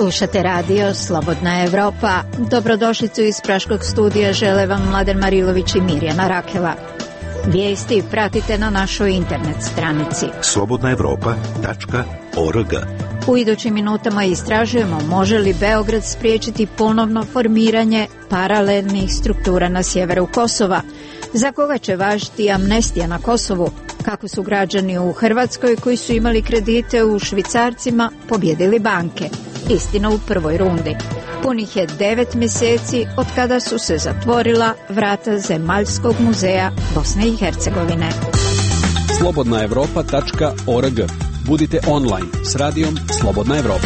Slušate radio Slobodna Evropa. Dobrodošlicu iz Praškog studija žele vam Mladen Marilović i Mirjana Rakela. Vijesti pratite na našoj internet stranici slobodnaevropa.org. U idućim minutama istražujemo može li Beograd spriječiti ponovno formiranje paralelnih struktura na sjeveru Kosova, za koga će važiti amnestija na Kosovu, kako su građani u Hrvatskoj koji su imali kredite u švicarcima pobjedili banke. Istina u prvoj rundi. Punih je 9 mjeseci od kada su se zatvorila vrata Zemaljskog muzeja Bosne i Hercegovine. Slobodnaevropa.org. Budite online s radijom Slobodna Evropa.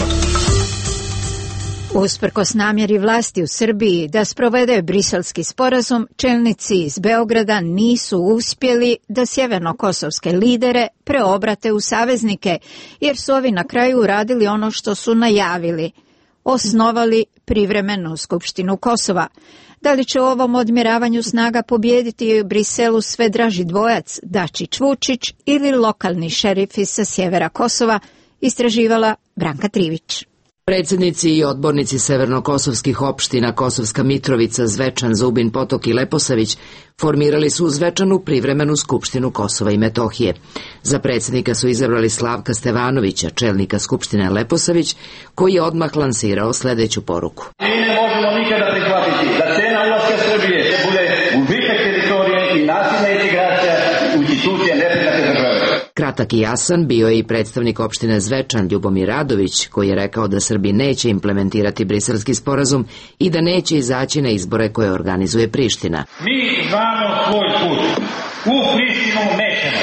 Usprkos namjeri vlasti u Srbiji da sprovede briselski sporazum, čelnici iz Beograda nisu uspjeli da sjevernokosovske lidere preobrate u saveznike, jer su ovi na kraju uradili ono što su najavili. Osnovali privremenu skupštinu Kosova. Da li će u ovom odmjeravanju snaga pobijediti u Briselu sve draži dvojac Dačić-Vučić ili lokalni šerifi sa sjevera Kosova, istraživala Branka Trivić. Predsjednici i odbornici severnokosovskih opština Kosovska Mitrovica, Zvečan, Zubin Potok i Leposavić formirali su u Zvečanu privremenu skupštinu Kosova i Metohije. Za predsjednika su izabrali Slavka Stevanovića, čelnika skupštine Leposavić, koji je odmah lansirao sljedeću poruku. Mi ne možemo nikada prihvatiti da cena ulaska Srbije bude gubitak teritorije i nasilna integracija u institucije nepriznate države. Kratak i jasan bio je i predstavnik opštine Zvečan Ljubomir Radović, koji je rekao da Srbi neće implementirati briselski sporazum i da neće izaći na izbore koje organizuje Priština. Mi znamo svoj put. U Prištinu nećemo.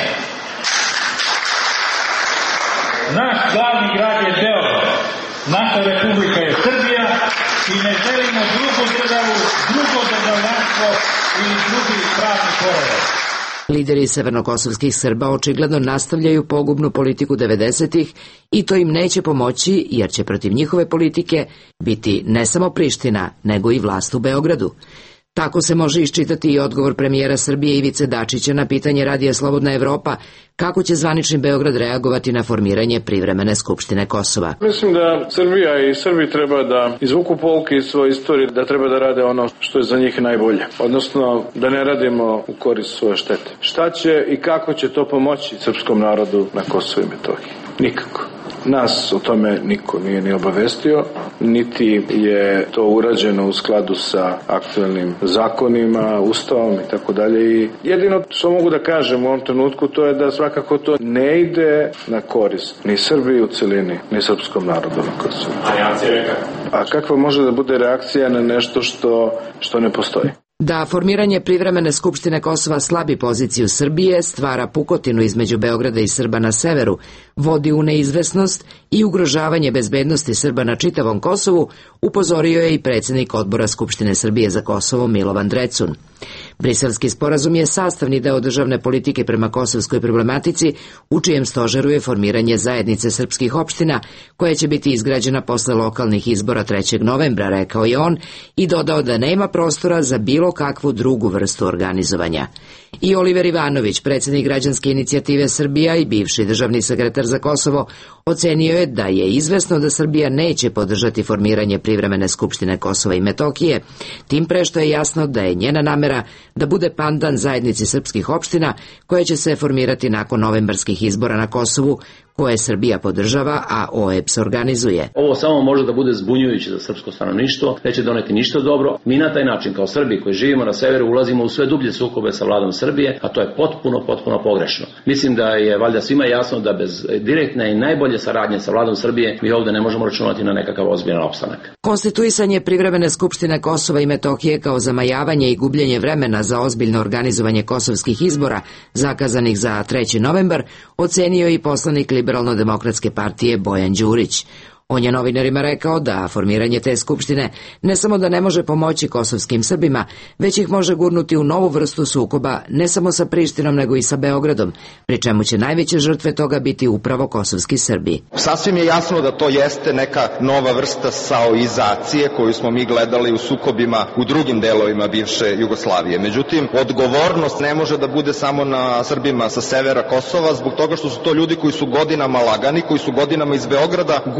Naš glavni grad je Beograd. Naša republika je Srbija i ne želimo drugu državu, drugo državljanstvo ili drugi pravni poredak. Lideri severnokosovskih Srba očigledno nastavljaju pogubnu politiku 90-ih i to im neće pomoći jer će protiv njihove politike biti ne samo Priština, nego i vlast u Beogradu. Tako se može iščitati i odgovor premijera Srbije Ivice Dačića na pitanje radija Slobodna Evropa kako će zvanični Beograd reagovati na formiranje privremene skupštine Kosova. Mislim da Srbija i Srbi treba da izvuku pouke iz svoje istorije, da treba da rade ono što je za njih najbolje. Odnosno da ne radimo u korist svoje štete. Šta će i kako će to pomoći srpskom narodu na Kosovu i Metohiji? Nikako. Nas o tome niko nije ni obavestio, niti je to urađeno u skladu sa aktualnim zakonima, ustavom i tako dalje. I jedino što mogu da kažem u ovom trenutku to je da svakako to ne ide na korist ni Srbiji u celini, ni srpskom narodu na Kosovu. A reakcija je kakva? A kakva može da bude reakcija na nešto što ne postoji? Da formiranje privremene skupštine Kosova slabi poziciju Srbije, stvara pukotinu između Beograda i Srba na severu, vodi u neizvesnost i ugrožavanje bezbednosti Srba na čitavom Kosovu, upozorio je i predsjednik odbora Skupštine Srbije za Kosovo Milovan Drecun. Briselski sporazum je sastavni deo državne politike prema kosovskoj problematici, u čijem stožeru je formiranje zajednice srpskih opština, koja će biti izgrađena posle lokalnih izbora 3. novembra, rekao je on, i dodao da nema prostora za bilo kakvu drugu vrstu organizovanja. I Oliver Ivanović, predsjednik građanske inicijative Srbija i bivši državni sekretar za Kosovo, ocenio je da je izvesno da Srbija neće podržati formiranje privremene skupštine Kosova i Metohije, tim pre što je jasno da je njena namera da bude pandan zajednici srpskih opština koje će se formirati nakon novembarskih izbora na Kosovu, koje Srbija podržava, a OEBS organizuje. Ovo samo može da bude zbunjujuće za srpsko stanovništvo, neće doneti ništa dobro. Mi na taj način kao Srbi koji živimo na severu ulazimo u sve dublje sukobe sa vladom Srbije, a to je potpuno pogrešno. Mislim da je valjda svima jasno da bez direktne i najbolje saradnje sa vladom Srbije mi ovdje ne možemo računati na nekakav ozbiljan opstanak. Konstituisanje privremene skupštine Kosova i Metohije kao zamajavanje i gubljenje vremena za ozbiljno organizovanje kosovskih izbora zakazanih za 3. novembar ocenio i poslanik Liberalno-demokratske partije Bojan Đurić. On je novinarima rekao da formiranje te skupštine ne samo da ne može pomoći kosovskim Srbima, već ih može gurnuti u novu vrstu sukoba ne samo sa Prištinom nego i sa Beogradom, pri čemu će najveće žrtve toga biti upravo kosovski Srbi. Sasvim je jasno da to jeste neka nova vrsta saoizacije koju smo mi gledali u sukobima u drugim delovima bivše Jugoslavije. Međutim, odgovornost ne može da bude samo na Srbima sa severa Kosova, zbog toga što su to ljudi koji su godinama lagani, koji su godinama iz Beograda gurani u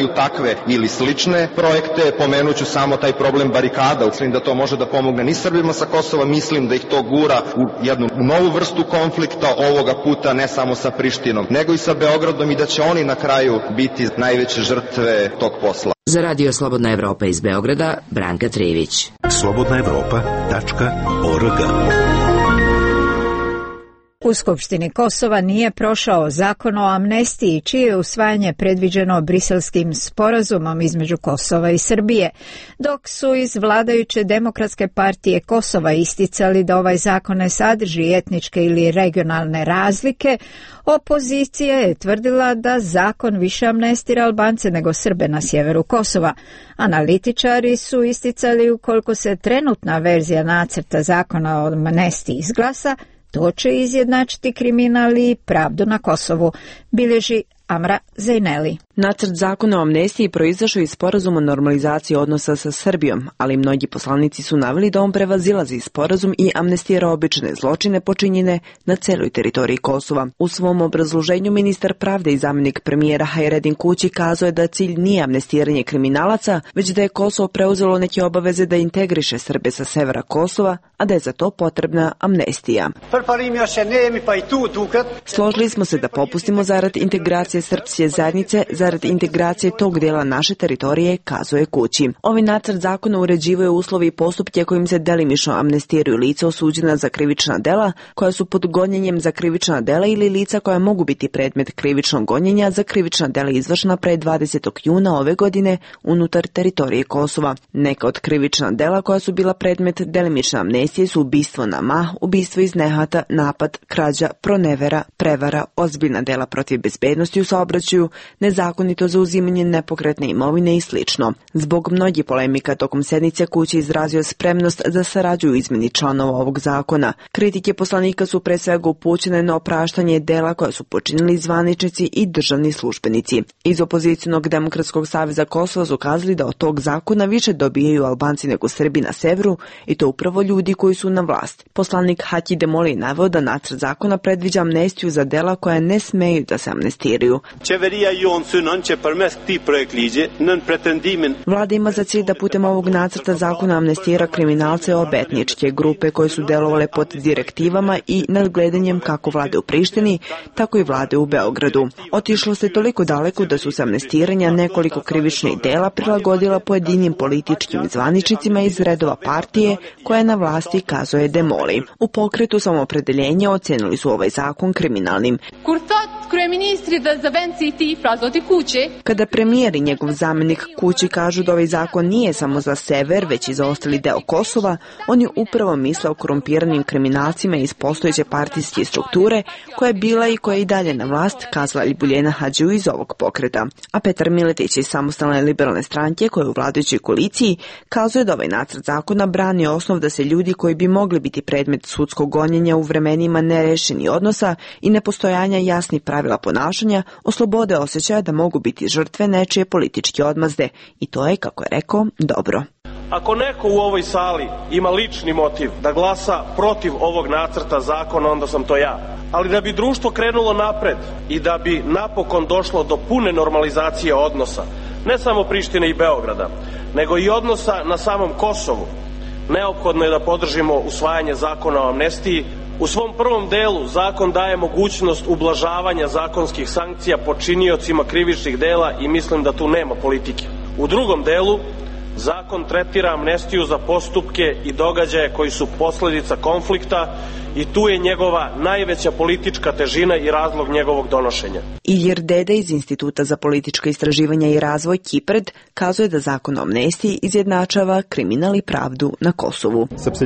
takve ili slične projekte. Pomenuću samo taj problem barikada. Mislim da to može da pomogne ni Srbima sa Kosova, mislim da ih to gura u jednu novu vrstu konflikta, ovoga puta ne samo sa Prištinom, nego i sa Beogradom, i da će oni na kraju biti najveće žrtve tog posla. Za Radio Slobodna Evropa iz Beograda, Branka Trijević. slobodnaevropa.org. U Skupštini Kosova nije prošao zakon o amnestiji, čije je usvajanje predviđeno Briselskim sporazumom između Kosova i Srbije, dok su iz vladajuće Demokratske partije Kosova isticali da ovaj zakon ne sadrži etničke ili regionalne razlike. Opozicija je tvrdila da zakon više amnestira Albance nego Srbe na sjeveru Kosova. Analitičari su isticali ukoliko se trenutna verzija nacrta zakona o amnestiji izglasa, to će izjednačiti kriminal i pravdu na Kosovu, bilježi Amra Zejneli. Nacrt zakona o amnestiji proizašao iz sporazuma o normalizaciji odnosa sa Srbijom, ali mnogi poslanici su naveli da on prevazilazi sporazum i amnestira obične zločine počinjene na celoj teritoriji Kosova. U svom obrazloženju ministar pravde i zamjenik premijera Hajredin Kući kazao je da cilj nije amnestiranje kriminalaca, već da je Kosovo preuzelo neke obaveze da integriše Srbe sa severa Kosova, a da je za to potrebna amnestija. Složili smo se da popustimo zarad integracije srpske zajednice, zarad integracije tog dela naše teritorije, kazuje Kući. Ovaj nacrt zakona uređivuje uslovi i postupke kojim se delimično amnestiraju lica osuđena za krivična dela, koja su pod gonjenjem za krivična dela ili lica koja mogu biti predmet krivičnog gonjenja za krivična dela izvršena pre 20. juna ove godine unutar teritorije Kosova. Neka od krivična dela koja su bila predmet delimične amnestije su ubistvo na mah, ubistvo iz nehata, napad, krađa, pronevera, prevara, ozbiljna dela protiv bezbednosti u saobraćaju, nezakonito zauzimanje nepokretne imovine i slično. Zbog mnogih polemika tokom sednice Kući izrazio spremnost da sarađuju u izmeni članova ovog zakona. Kritike poslanika su pre svega upućene na opraštanje dela koja su počinili zvaničnici i državni službenici. Iz opozicionog Demokratskog saveza Kosova su kazali da od tog zakona više dobijaju Albanci nego Srbi na severu, i to upravo ljudi koji su na vlasti. Poslanik Haki Demoli naveo da nacrt zakona predviđa amnestiju za dela koja ne smeju da se amnestiraju. Vlada ima za cilj da putem ovog nacrta zakona amnestira kriminalce obe etničke grupe koje su delovale pod direktivama i nadgledanjem kako vlade u Prištini, tako i vlade u Beogradu. Otišlo se toliko daleko da su se amnestiranja nekoliko krivičnih dela prilagodila pojedinim političkim zvaničnicima iz redova partije koja je na vlasti, kazuje Demoli. U pokretu Samoopredeljenja ocenili su ovaj zakon kriminalnim. Kada premijer i njegov zamjenik Kući kažu da ovaj zakon nije samo za sever, već i za ostali deo Kosova, oni upravo misle o korumpiranim kriminalcima iz postojeće partijske strukture koja je bila i koja je i dalje na vlast, kazala Ljibuljena Hadžiju iz ovog pokreta. A Petar Miletić iz Samostalne liberalne stranke, koja je u vladajućoj koaliciji, kazuje da ovaj nacrt zakona brani osnov da se ljudi koji bi mogli biti predmet sudskog gonjenja u vremenima nerešeni odnosa i nepostojanja jasnih pravila ponašanja oslobode osjećaja da mogu biti žrtve nečije političke odmazde, i to je, kako je rekao, dobro. Ako neko u ovoj sali ima lični motiv da glasa protiv ovog nacrta zakona, onda sam to ja. Ali da bi društvo krenulo napred i da bi napokon došlo do pune normalizacije odnosa, ne samo Prištine i Beograda, nego i odnosa na samom Kosovu, neophodno je da podržimo usvajanje zakona o amnestiji. U svom prvom delu zakon daje mogućnost ublažavanja zakonskih sankcija počiniocima krivičnih dela i mislim da tu nema politike. U drugom delu zakon tretira amnestiju za postupke i događaje koji su posledica konflikta i tu je njegova najveća politička težina i razlog njegovog donošenja. Ilir Dede iz Instituta za politička istraživanja i razvoj Kipred kazuje da zakon o amnestiji izjednačava kriminal i pravdu na Kosovu.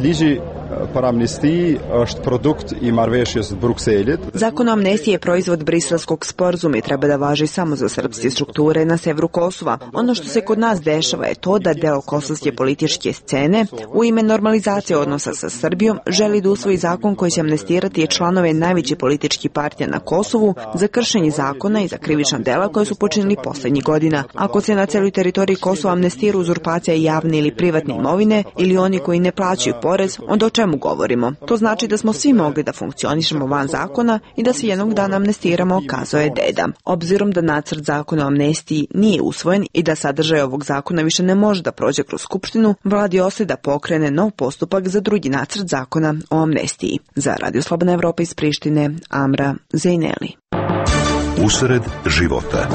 Zakon o amnestiji je proizvod Briselskog sporazuma i treba da važi samo za srpske strukture na severu Kosova. Ono što se kod nas dešava je to da deo kosovske političke scene u ime normalizacije odnosa sa Srbijom želi da usvoji zakon zakon koji će amnestirati članove najvećih političkih partija na Kosovu za kršenje zakona i za krivična dela koje su počinili poslednjih godina. Ako se na celoj teritoriji Kosova amnestira uzurpacija javne ili privatne imovine ili oni koji ne plaćaju porez, onda o čemu govorimo? To znači da smo svi mogli da funkcionišemo van zakona i da se jednog dana amnestiramo, kazao je deda. Obzirom da nacrt zakona o amnestiji nije usvojen i da sadržaj ovog zakona više ne može da prođe kroz Skupštinu, vladi ostaje da pokrene nov postupak za drugi nacrt zakona o amnestiji. Za Radio Slobodna Evropa iz Prištine, Amra Zejneli. Usred života.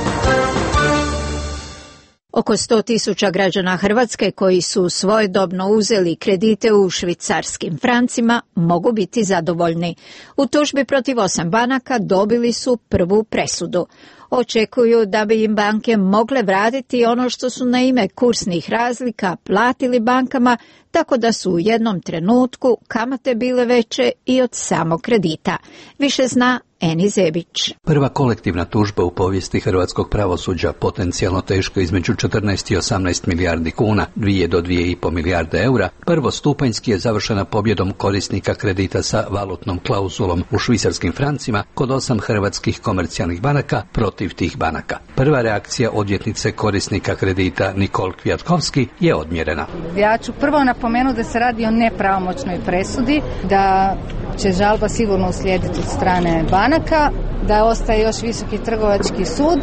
Oko 100.000 građana Hrvatske koji su svojedobno uzeli kredite u švicarskim francima mogu biti zadovoljni. U tužbi protiv 8 banaka dobili su prvu presudu. Očekuju da bi im banke mogle vratiti ono što su na ime kursnih razlika platili bankama, tako da su u jednom trenutku kamate bile veće i od samog kredita. Više zna Eni Zebić. Prva kolektivna tužba u povijesti hrvatskog pravosuđa, potencijalno teško između 14 i 18 milijardi kuna, 2 do 2,5 milijarde eura, prvostupanjski je završena pobjedom korisnika kredita sa valutnom klauzulom u švicarskim francima kod 8 hrvatskih komercijalnih banaka protiv tih banaka. Prva reakcija odvjetnice korisnika kredita Nikol Kvjatkovski je odmjerena. Ja ću prvo napomenuti da se radi o nepravomoćnoj presudi, da će žalba sigurno uslijediti od strane banaka, da ostaje još Visoki trgovački sud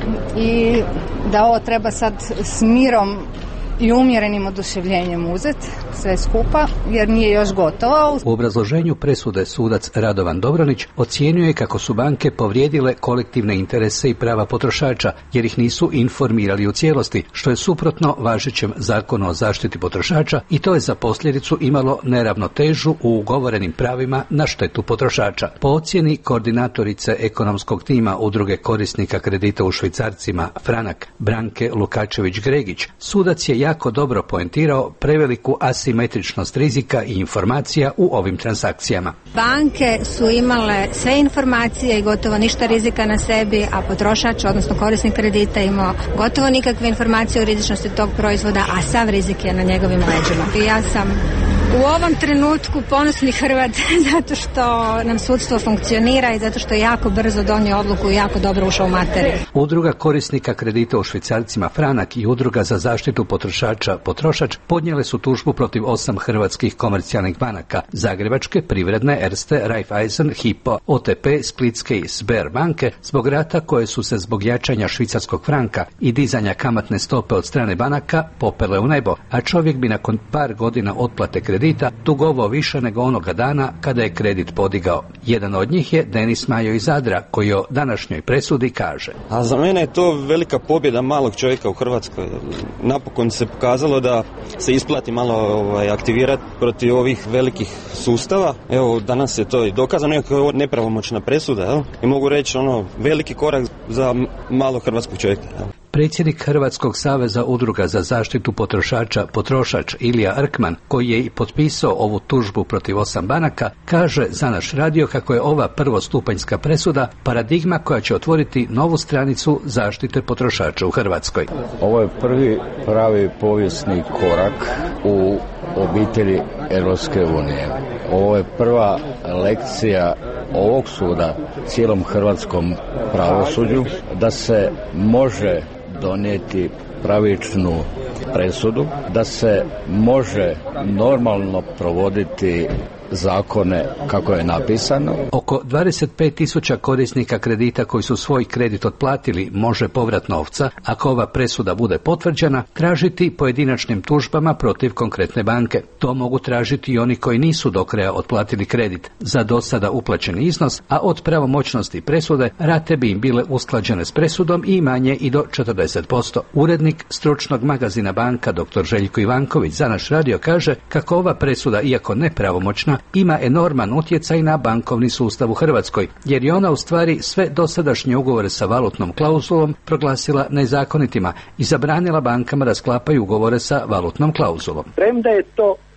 i da ovo treba sad s mirom i umjerenim oduševljenjem uzeti sve skupa, jer nije još gotovo. U obrazloženju presude sudac Radovan Dobronić ocijenjuje kako su banke povrijedile kolektivne interese i prava potrošača, jer ih nisu informirali u cijelosti, što je suprotno važećem zakonu o zaštiti potrošača i to je za posljedicu imalo neravnotežu u ugovorenim pravima na štetu potrošača. Po ocjeni koordinatorice ekonomskog tima udruge korisnika kredita u švicarcima Franak, Branke Lukačević-Gregić, sudac je jako dobro poentirao preveliku asimetričnost rizika i informacija u ovim transakcijama. Banke su imale sve informacije i gotovo ništa rizika na sebi, a potrošač, odnosno korisnik kredita, imao gotovo nikakve informacije o rizičnosti tog proizvoda, a sav rizik je na njegovim leđima. I ja sam u ovom trenutku ponosni Hrvat zato što nam sudstvo funkcionira i zato što je jako brzo donio odluku i jako dobro ušao u materiju. Udruga korisnika kredita u švicarcima Franak i Udruga za zaštitu potrošača Potrošač podnijele su tužbu protiv 8 hrvatskih komercijalnih banaka, Zagrebačke, Privredne, Erste, Raiffeisen, Hypo, OTP, Splitske i Sber banke, zbog rata koje su se zbog jačanja švicarskog franka i dizanja kamatne stope od strane banaka popele u nebo, a čovjek bi nakon par godina otplate kredita dugovao više nego onoga dana kada je kredit podigao. Jedan od njih je Denis Majo iz Zadra, koji o današnjoj presudi kaže: A za mene je to velika pobjeda malog čovjeka u Hrvatskoj. Napokon se pokazalo da se isplati malo aktivirati protiv ovih velikih sustava. Evo, danas je to i dokazano, iako je ovo nepravomoćna presuda, i mogu reći veliki korak za malog hrvatskog čovjeka. Predsjednik Hrvatskog saveza udruga za zaštitu potrošača Potrošač Ilija Rkman, koji je i potpisao ovu tužbu protiv 8 banaka, kaže za naš radio kako je ova prvostupanjska presuda paradigma koja će otvoriti novu stranicu zaštite potrošača u Hrvatskoj. Ovo je prvi pravi povijesni korak u obitelji Europske unije. Ovo je prva lekcija ovog suda cijelom hrvatskom pravosuđu da se može donijeti pravičnu presudu, da se može normalno provoditi zakone kako je napisano. Oko 25.000 korisnika kredita koji su svoj kredit otplatili može povrat novca, ako ova presuda bude potvrđena, tražiti pojedinačnim tužbama protiv konkretne banke. To mogu tražiti i oni koji nisu do kraja otplatili kredit za do sada uplaćeni iznos, a od pravomoćnosti presude rate bi im bile usklađene s presudom i manje i do 40%. Urednik stručnog magazina Banka dr. Željko Ivanković za naš radio kaže kako ova presuda, iako nepravomoćna, ima enorman utjecaj na bankovni sustav u Hrvatskoj, jer je ona u stvari sve dosadašnje ugovore sa valutnom klauzulom proglasila nezakonitima i zabranila bankama da sklapaju ugovore sa valutnom klauzulom. Premda je to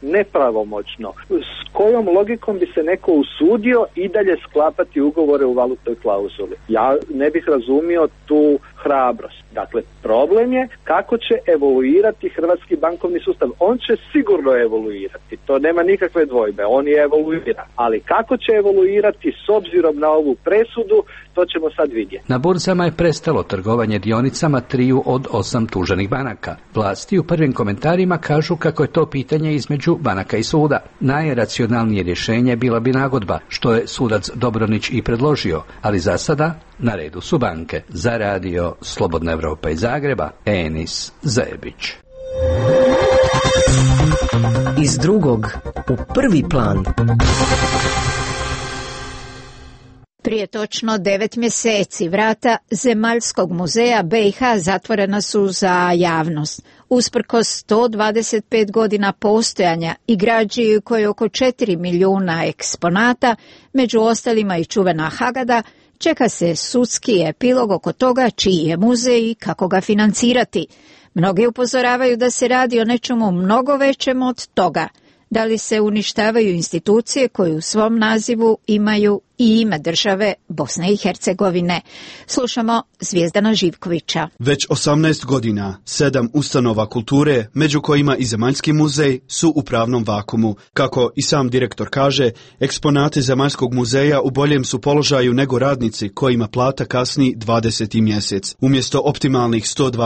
nepravomoćno, s kojom logikom bi se neko usudio i dalje sklapati ugovore u valutnoj klauzuli? Ja ne bih razumio tu hrabrost. Dakle, problem je kako će evoluirati hrvatski bankovni sustav. On će sigurno evoluirati, to nema nikakve dvojbe, on je evoluira. Ali kako će evoluirati s obzirom na ovu presudu, to ćemo sad vidjeti. Na burzama je prestalo trgovanje dionicama 3 od 8 tuženih banaka. Vlasti u prvim komentarima kažu kako je to pitanje između banaka i suda. Najracionalnije rješenje bila bi nagodba, što je sudac Dobronić i predložio, ali za sada na redu su banke. Za radio Slobodna Evropa iz Zagreba, Enis Zajebić. Iz drugog u prvi plan. Prije točno 9 mjeseci vrata Zemaljskog muzeja BiH zatvorena su za javnost. Usprkos 125 godina postojanja i građi koje je oko 4 milijuna eksponata, među ostalima i čuvena Hagada, čeka se sudski epilog oko toga čiji je muzej i kako ga financirati. Mnogi upozoravaju da se radi o nečemu mnogo većem od toga. Da li se uništavaju institucije koje u svom nazivu imaju i ime države Bosne i Hercegovine? Slušamo Zvijezdana Živkovića. Već 18 godina 7 ustanova kulture, među kojima i Zemaljski muzej, su u pravnom vakumu. Kako i sam direktor kaže, eksponati Zemaljskog muzeja u boljem su položaju nego radnici kojima plata kasni 20. mjesec. Umjesto optimalnih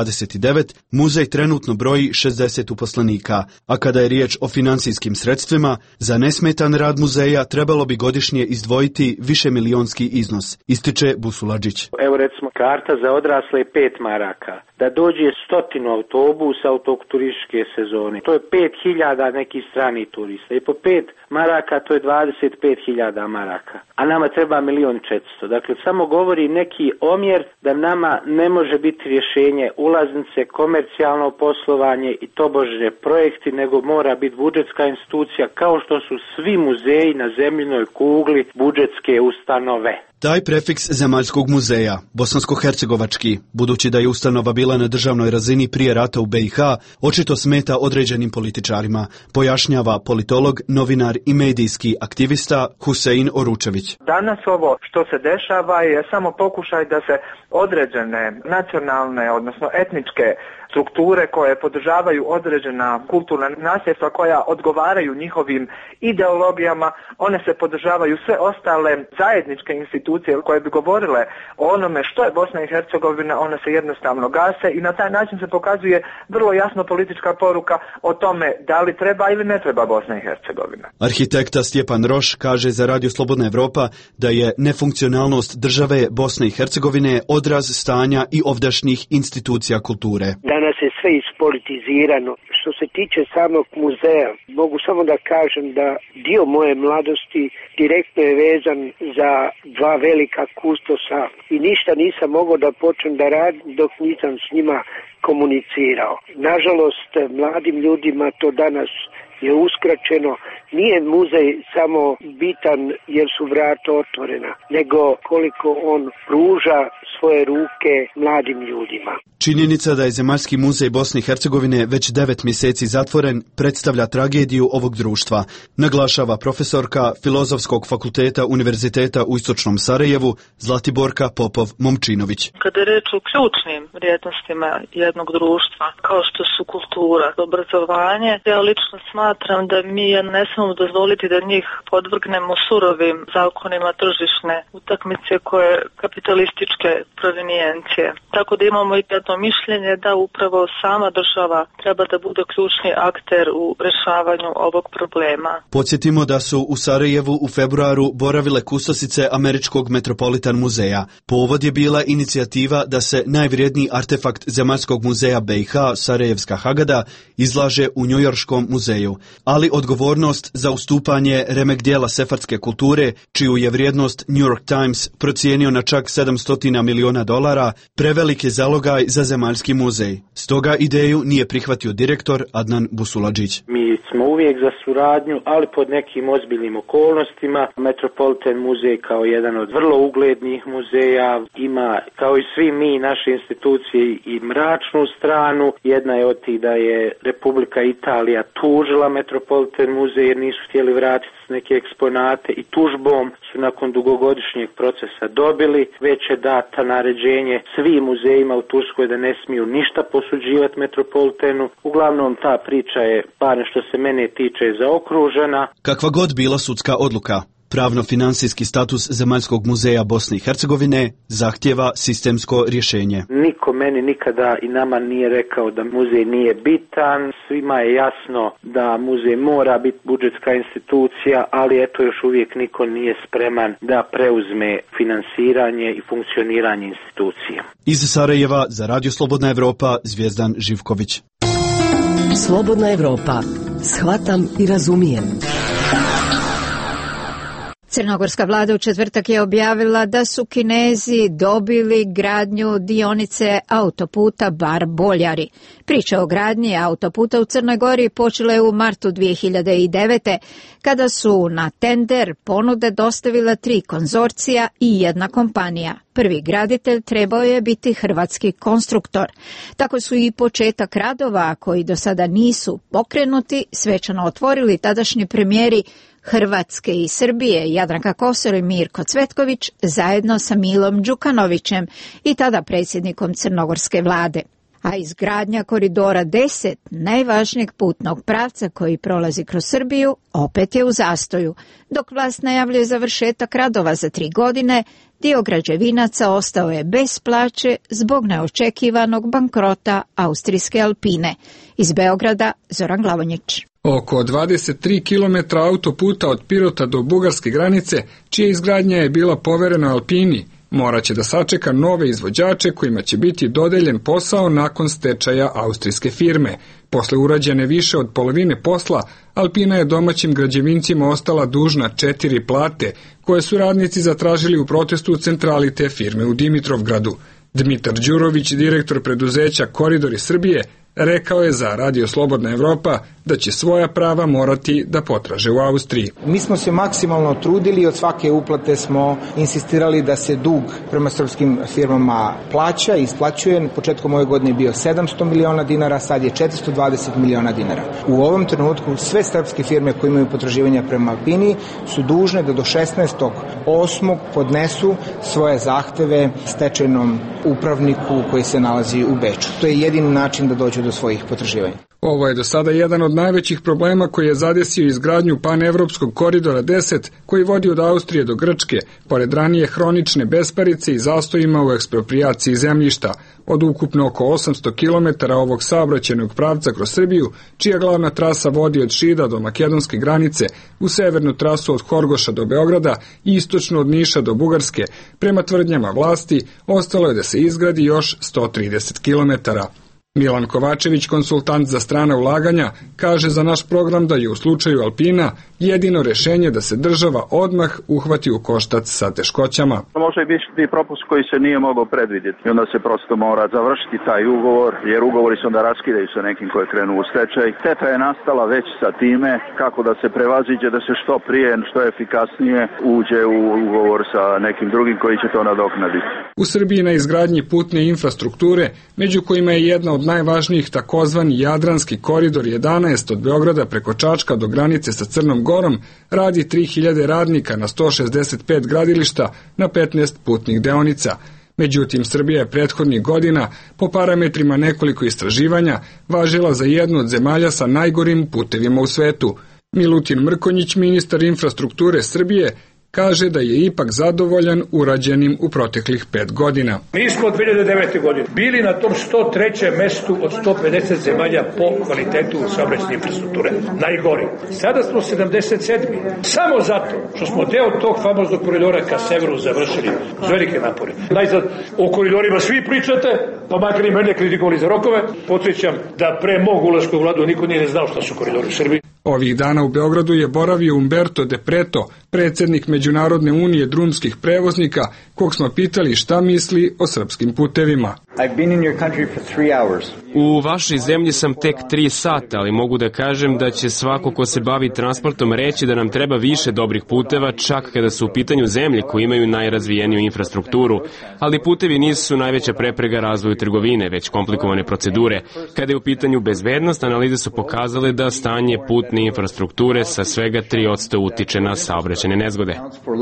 129, muzej trenutno broji 60 uposlenika, a kada je riječ o financijskim sredstvima, za nesmetan rad muzeja trebalo bi godišnje izdvojiti višemilijonski iznos, ističe Busuladžić. Evo recimo karta za odrasle je 5 maraka. Da dođe 100 autobusa u tog turističke sezone. To je 5.000 nekih stranih turista. I po 5 maraka to je 25.000 maraka. A nama treba 1.400.000. Dakle, samo govori neki omjer da nama ne može biti rješenje ulaznice, komercijalno poslovanje i tobožnje projekti, nego mora biti budžetska institucija kao što su svi muzeji na zemljinoj kugli budžetske ustanove. Taj prefiks Zemaljskog muzeja, bosansko-hercegovački, budući da je ustanova bila na državnoj razini prije rata u BiH, očito smeta određenim političarima, pojašnjava politolog, novinar i medijski aktivista Husein Oručević. Danas ovo što se dešava je samo pokušaj da se određene nacionalne, odnosno etničke strukture koje podržavaju određena kulturna nasljedstva koja odgovaraju njihovim ideologijama, one se podržavaju, sve ostale zajedničke institucije koje bi govorile o onome što je Bosna i Hercegovina, one se jednostavno gase i na taj način se pokazuje vrlo jasno politička poruka o tome da li treba ili ne treba Bosna i Hercegovina. Arhitekta Stjepan Roš kaže za Radio Slobodna Evropa da je nefunkcionalnost države Bosne i Hercegovine odraz stanja i ovdašnjih institucija kulture. Danas je sve ispolitizirano. Što se tiče samog muzeja, mogu samo da kažem da dio moje mladosti direktno je vezan za 2 velika kustosa i ništa nisam mogao da počnem da radim dok nisam s njima komunicirao. Nažalost, mladim ljudima to danas je uskraćeno. Nije muzej samo bitan jer su vrata otvorena, nego koliko on pruža svoje ruke mladim ljudima. Činjenica da je Zemaljski muzej Bosne i Hercegovine već 9 mjeseci zatvoren predstavlja tragediju ovog društva, naglašava profesorka Filozofskog fakulteta Univerziteta u Istočnom Sarajevu Zlatiborka Popov-Momčinović. Kada je reč o ključnim vrijednostima jednog društva, kao što su kultura, obrazovanje, ja lično smatram da mi ne smemo dozvoliti da njih podvrgnemo surovim zakonima tržišne utakmice koje kapitalističke provenijencije. Tako da imamo i jedno mišljenje da upravo sama država treba da bude ključni akter u rješavanju ovog problema. Podsjetimo da su u Sarajevu u februaru boravile kustosice Američkog Metropolitan muzeja. Povod je bila inicijativa da se najvrijedniji artefakt Zemaljskog muzeja BiH, Sarajevska Hagada, izlaže u Njujorškom muzeju. Ali odgovornost za ustupanje remek dijela sefardske kulture, čiju je vrijednost New York Times procijenio na čak $700 miliona, prevelik je zalogaj za Zemaljski muzej. Stoga ideju nije prihvatio direktor Adnan Busuladžić. Mi smo uvijek za suradnju, ali pod nekim ozbiljnim okolnostima. Metropolitan muzej kao jedan od vrlo uglednih muzeja ima, kao i svi mi, naše institucije, i mračnu stranu. Jedna je od tih da je Republika Italija tužila Metropolitan muzej jer nisu htjeli vratiti neke eksponate i tužbom su nakon dugogodišnjeg procesa dobili. Već je data naređenje svim muzejima u Turskoj da ne smiju ništa posuđivati Metropolitanu. Uglavnom ta priča je, bar što se mene tiče, zaokružena. Kakva god bila sudska odluka, pravno-finansijski status Zemaljskog muzeja Bosne i Hercegovine zahtjeva sistemsko rješenje. Niko meni nikada i nama nije rekao da muzej nije bitan. Svima je jasno da muzej mora biti budžetska institucija, ali eto još uvijek niko nije spreman da preuzme finansiranje i funkcioniranje institucije. Iz Sarajeva za Radio Slobodna Evropa, Zvijezdan Živković. Slobodna Evropa. Shvatam i razumijem. Crnogorska vlada u četvrtak je objavila da su Kinezi dobili gradnju dionice autoputa Bar-Boljari. Priča o gradnji autoputa u Crnoj Gori počela je u martu 2009. kada su na tender ponude dostavila 3 konzorcija i 1 kompanija. Prvi graditelj trebao je biti hrvatski konstruktor. Tako su i početak radova, koji do sada nisu pokrenuti, svečano otvorili tadašnji premijeri Hrvatske i Srbije Jadranka Kosor i Mirko Cvetković zajedno sa Milom Đukanovićem i tada predsjednikom crnogorske vlade. A izgradnja koridora 10, najvažnijeg putnog pravca koji prolazi kroz Srbiju, opet je u zastoju. Dok vlast najavljuje završetak radova za 3 godine, dio građevinaca ostao je bez plaće zbog neočekivanog bankrota austrijske Alpine. Iz Beograda, Zoran Glavonjić. Oko 23 km autoputa od Pirota do bugarske granice, čija izgradnja je bila poverena Alpini, morat će da sačeka nove izvođače kojima će biti dodeljen posao nakon stečaja austrijske firme. Posle urađene više od polovine posla, Alpina je domaćim građevincima ostala dužna 4 plate, koje su radnici zatražili u protestu u centrali te firme u Dimitrovgradu. Dmitar Đurović, direktor preduzeća Koridori Srbije, rekao je za Radio Slobodna Evropa da će svoja prava morati da potraže u Austriji. Mi smo se maksimalno trudili, od svake uplate smo insistirali da se dug prema srpskim firmama plaća i isplaćuje. Početkom ove godine je bio 700 miliona dinara, sad je 420 miliona dinara. U ovom trenutku sve srpske firme koje imaju potraživanja prema Alpini su dužne da do 16.8. podnesu svoje zahteve stečajnom upravniku koji se nalazi u Beču. To je jedini način da dođu do svojih potraživanja. Ovo je do sada jedan od najvećih problema koji je zadesio izgradnju panevropskog koridora 10 koji vodi od Austrije do Grčke, pored ranije hronične besparice i zastojima u eksproprijaciji zemljišta. Od ukupno oko 800 km ovog saobraćajnog pravca kroz Srbiju, čija glavna trasa vodi od Šida do makedonske granice, u severnu trasu od Horgoša do Beograda i istočno od Niša do Bugarske, prema tvrdnjama vlasti, ostalo je da se izgradi još 130 km. Milan Kovačević, konsultant za strana ulaganja, kaže za naš program da je u slučaju Alpina jedino rješenje da se država odmah uhvati u koštac sa teškoćama. Može biti propust koji se nije mogao predvidjeti i onda se prosto mora završiti taj ugovor, jer ugovori se onda raskidaju sa nekim koji krenu u stečaj. Šteta je nastala već sa time kako da se prevaziđe, da se što prije, što efikasnije uđe u ugovor sa nekim drugim koji će to nadoknaditi. U Srbiji na izgradnji putne infrastrukture, među kojima je jedna od najvažnijih takozvani Jadranski koridor 11 od Beograda preko Čačka do granice sa Crnom Gorom, radi 3000 radnika na 165 gradilišta na 15 putnih deonica. Međutim, Srbija je prethodnih godina, po parametrima nekoliko istraživanja, važila za jednu od zemalja sa najgorim putevima u svetu. Milutin Mrkonjić, ministar infrastrukture Srbije, kaže da je ipak zadovoljan urađenim u proteklih 5 godina. Mi smo 2009. godine bili na tom 103. mestu od 150 zemalja po kvalitetu saobraćajne infrastrukture. Najgori. Sada smo 77. Samo zato što smo deo tog famoznog koridora ka severu završili uz velike napore. Najzad, o koridorima svi pričate, pa makar i mene kritikovali za rokove. Podsjećam da pre mog ulaska u vladu niko nije znao šta su koridori u Srbiji. Ovih dana u Beogradu je boravio Umberto de Preto, predsjednik Međunarodne unije drumskih prevoznika, kog smo pitali šta misli o srpskim putevima. U vašoj zemlji sam tek 3 sata, ali mogu da kažem da će svako ko se bavi transportom reći da nam treba više dobrih puteva, čak kada su u pitanju zemlje koje imaju najrazvijeniju infrastrukturu. Ali putevi nisu najveća prepreka razvoju trgovine, već komplikovane procedure. Kada je u pitanju bezbednost, analize su pokazale da stanje putne infrastrukture sa svega 3% utiče na saobraćajne nezgode.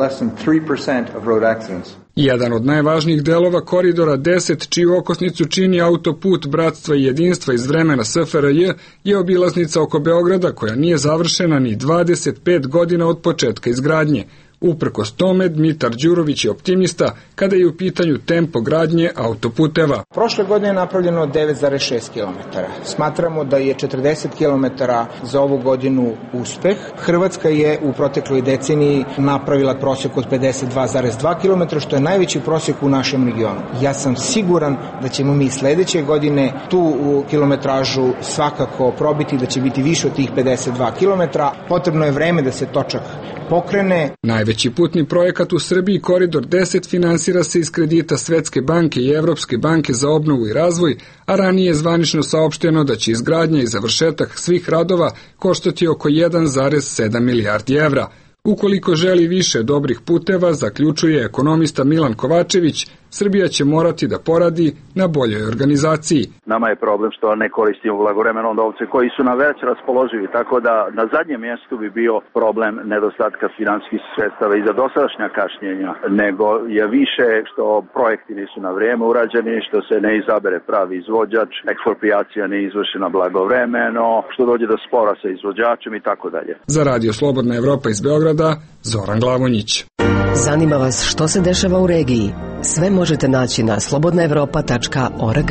Jedan od najvažnijih delova koridora 10, čiju okosnicu čini autoput Bratstva i jedinstva iz vremena SFRJ, je obilaznica oko Beograda koja nije završena ni 25 godina od početka izgradnje. Uprkos tome, Dmitar Đurović je optimista kada je u pitanju tempo gradnje autoputeva. Prošle godine je napravljeno 9,6 km. Smatramo da je 40 km za ovu godinu uspeh. Hrvatska je u protekloj deceniji napravila prosjek od 52,2 km, što je najveći prosjek u našem regionu. Ja sam siguran da ćemo mi sledeće godine tu kilometražu svakako probiti, da će biti više od tih 52 km. Potrebno je vreme da se točak pokrene. Najveći putni projekat u Srbiji, Koridor 10, finansira se iz kredita Svetske banke i Evropske banke za obnovu i razvoj, a ranije je zvanično saopšteno da će izgradnja i završetak svih radova koštati oko 1,7 milijardi evra. Ukoliko želi više dobrih puteva, zaključuje ekonomista Milan Kovačević, Srbija će morati da poradi na boljoj organizaciji. Nama je problem što ne koristimo blagovremeno novce koji su nam već raspoloživi, tako da na zadnjem mjestu bi bio problem nedostatka finansijskih sredstava i za dosadašnja kašnjenja, nego je više što projekti nisu na vrijeme urađeni, što se ne izabere pravi izvođač, eksproprijacija nije izvršena blagovremeno, što dođe do spora sa izvođačem i tako dalje. Za Radio Slobodna Evropa iz Beograda, Zoran Glavonjić. Zanima vas što se dešava u regiji? Sve možete naći na slobodnaevropa.org.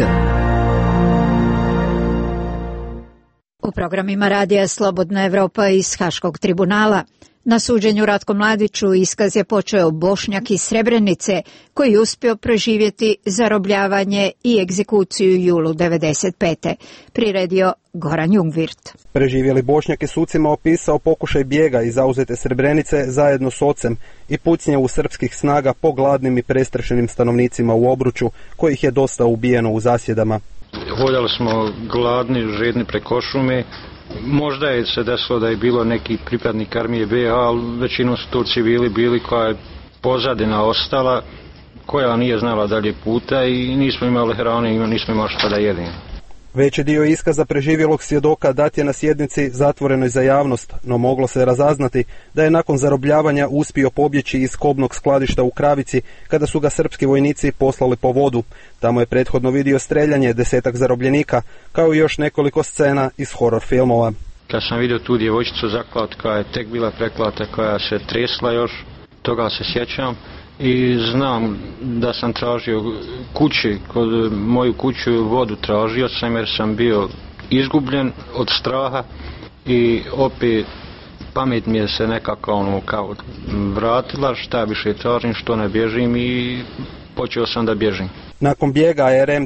U programima radija Slobodna Evropa iz Haškog tribunala. Na suđenju Ratku Mladiću iskaz je počeo Bošnjak iz Srebrenice, koji je uspio preživjeti zarobljavanje i egzekuciju u julu 1995. Priredio Goran Jungvirt. Preživjeli Bošnjak je sucima opisao pokušaj bijega iz zauzete Srebrenice zajedno s ocem i pucnje srpskih snaga po gladnim i prestrašenim stanovnicima u Obruču, kojih je dosta ubijeno u zasjedama. Hodali smo gladni, žedni preko šume. Možda je se desilo da je bilo neki pripadnik armije BiH, ali većinom su to civili bili koja je pozadina ostala, koja nije znala dalje puta i nismo imali hrane, nismo imali šta da jedemo. Veći dio iskaza preživjelog svjedoka dat je na sjednici zatvorenoj za javnost, no moglo se razaznati da je nakon zarobljavanja uspio pobjeći iz kobnog skladišta u Kravici kada su ga srpski vojnici poslali po vodu. Tamo je prethodno vidio streljanje 10 zarobljenika, kao i još nekoliko scena iz horor filmova. Kad sam vidio tu djevojčicu zaklat koja je tek bila preklata, koja se tresla još, toga se sjećam. I znam da sam tražio kući, kod moju kuću vodu tražio sam jer sam bio izgubljen od straha i opet pamet mi je se nekako kao vratila, šta više tražim, što ne bježim i počeo sam da bježim. Nakon bijega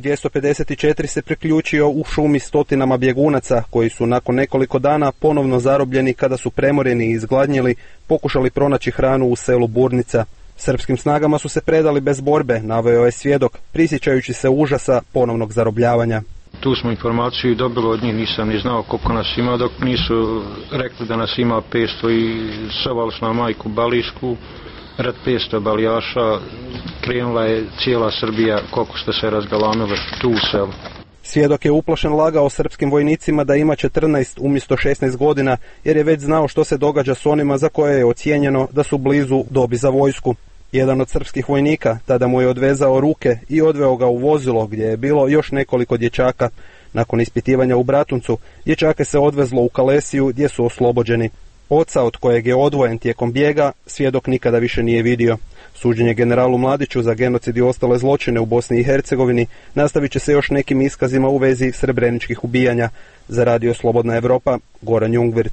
RM-254 se priključio u šumi stotinama bjegunaca koji su nakon nekoliko dana ponovno zarobljeni kada su premoreni i izgladnjeli pokušali pronaći hranu u selu Burnica. Srpskim snagama su se predali bez borbe, naveo je svjedok, prisjećajući se užasa ponovnog zarobljavanja. Tu smo informaciju dobili od njih, nisam ni znao koliko nas ima, dok nisu rekli da nas ima 500 i sovali su na majku Balijsku, red 500 balijaša, krenula je cijela Srbija, koliko ste se razgalamili tu u selu. Svjedok je uplašen lagao srpskim vojnicima da ima 14 umjesto 16 godina, jer je već znao što se događa s onima za koje je ocijenjeno da su blizu dobi za vojsku. Jedan od srpskih vojnika tada mu je odvezao ruke i odveo ga u vozilo gdje je bilo još nekoliko dječaka. Nakon ispitivanja u Bratuncu, dječake se odvezlo u Kalesiju gdje su oslobođeni. Oca od kojeg je odvojen tijekom bijega, svjedok nikada više nije vidio. Suđenje generalu Mladiću za genocid i ostale zločine u Bosni i Hercegovini nastavit će se još nekim iskazima u vezi srebreničkih ubijanja. Za Radio Slobodna Evropa, Goran Jungvirt.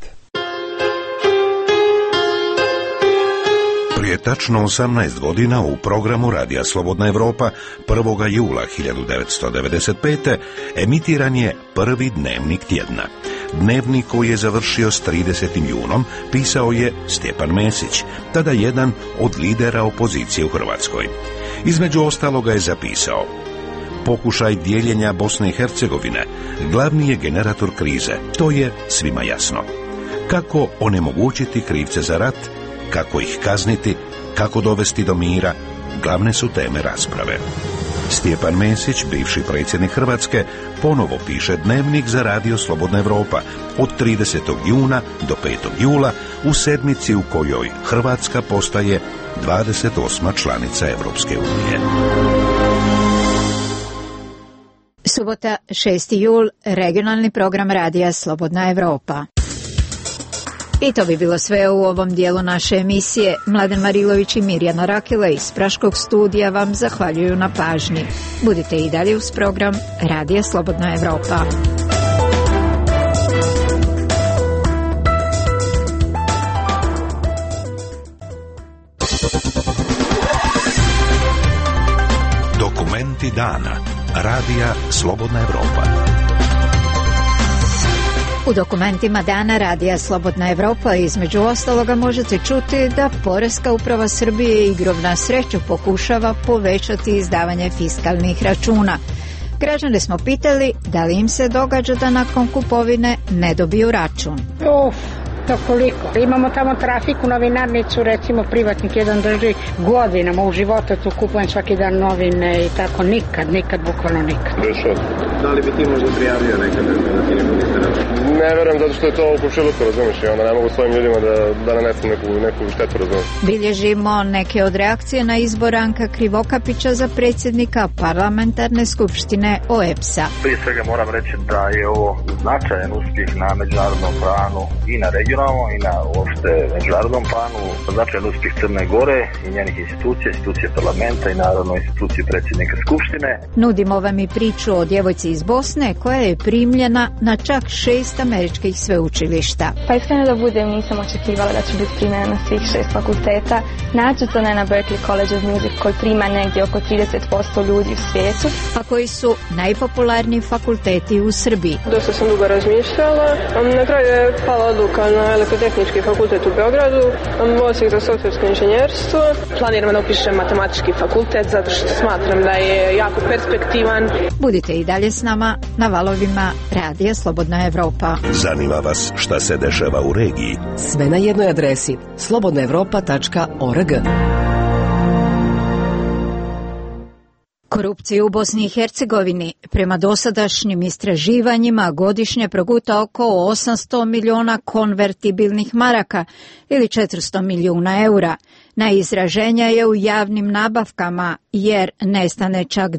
Prije tačno 18 godina u programu Radija Slobodna Evropa 1. jula 1995. emitiran je prvi dnevnik tjedna. Dnevnik koji je završio s 30. junom pisao je Stjepan Mesić, tada jedan od lidera opozicije u Hrvatskoj. Između ostaloga je zapisao: Pokušaj dijeljenja Bosne i Hercegovine glavni je generator krize, to je svima jasno. Kako onemogućiti krivce za rat, kako ih kazniti, kako dovesti do mira, glavne su teme rasprave. Stjepan Mesić, bivši predsjednik Hrvatske, ponovo piše dnevnik za Radio Slobodna Evropa od 30. juna do 5. jula u sedmici u kojoj Hrvatska postaje 28. članica Evropske unije. Subota, 6. jul, regionalni program Radija Slobodna Evropa. I to bi bilo sve u ovom dijelu naše emisije. Mladen Marilović i Mirjana Rakela iz Praškog studija vam zahvaljuju na pažnji. Budite i dalje uz program Radija Slobodna Evropa. Dokumenti dana. Radija Slobodna Evropa. U dokumentima dana Radija Slobodna Evropa između ostaloga možete čuti da Poreska uprava Srbije igrom na sreću pokušava povećati izdavanje fiskalnih računa. Građane smo pitali da li im se događa da nakon kupovine ne dobiju račun. To koliko? Imamo tamo trafiku, novinarnicu, recimo privatnik jedan drži godinama u životu, tu kupujem svaki dan novine i tako, nikad, bukvalno nikad. Da li bi ti možda prijavio nekada da ti ne budete račun? Ne verujem, zato što je to u komšiluku, razumiješ, i onda ne mogu svojim ljudima da nanesem neku štetu, razumiješ. Bilježimo neke od reakcije na izbor Ranka Krivokapića za predsjednika parlamentarne skupštine OEBS-a. Prije svega moram reći da je ovo značajan uspjeh na međunarodnom planu i na regionalnom i na uopšte međunarodnom planu, značajan uspjeh Crne Gore i njenih institucije parlamenta i naravno institucije predsjednika Skupštine. Nudimo vam i priču o djevojci iz Bosne koja je primljena na čak 6 američkih sveučilišta. Pa iskreno da budem, nisam očekivala da ću biti primljena na svih 6 fakulteta. Naročito ne na Berklee College of Music koji prima negdje oko 30% ljudi u svijetu. A koji su najpopularniji fakulteti u Srbiji? Dosta sam dugo razmišljala. Na kraju je pala odluka na Elektrotehnički fakultet u Beogradu, Osijek za softversko inženjerstvo. Planiram da upišem matematički fakultet zato što smatram da je jako perspektivan. Budite i dalje s nama na valovima Radija Slobodna Evropa. Zanima vas šta se dešava u regiji? Sve na jednoj adresi slobodnaevropa.org. Korupcija u Bosni i Hercegovini prema dosadašnjim istraživanjima godišnje proguta oko 800 miliona konvertibilnih maraka ili 400 milijuna eura. Najizraženija je u javnim nabavkama jer nestane čak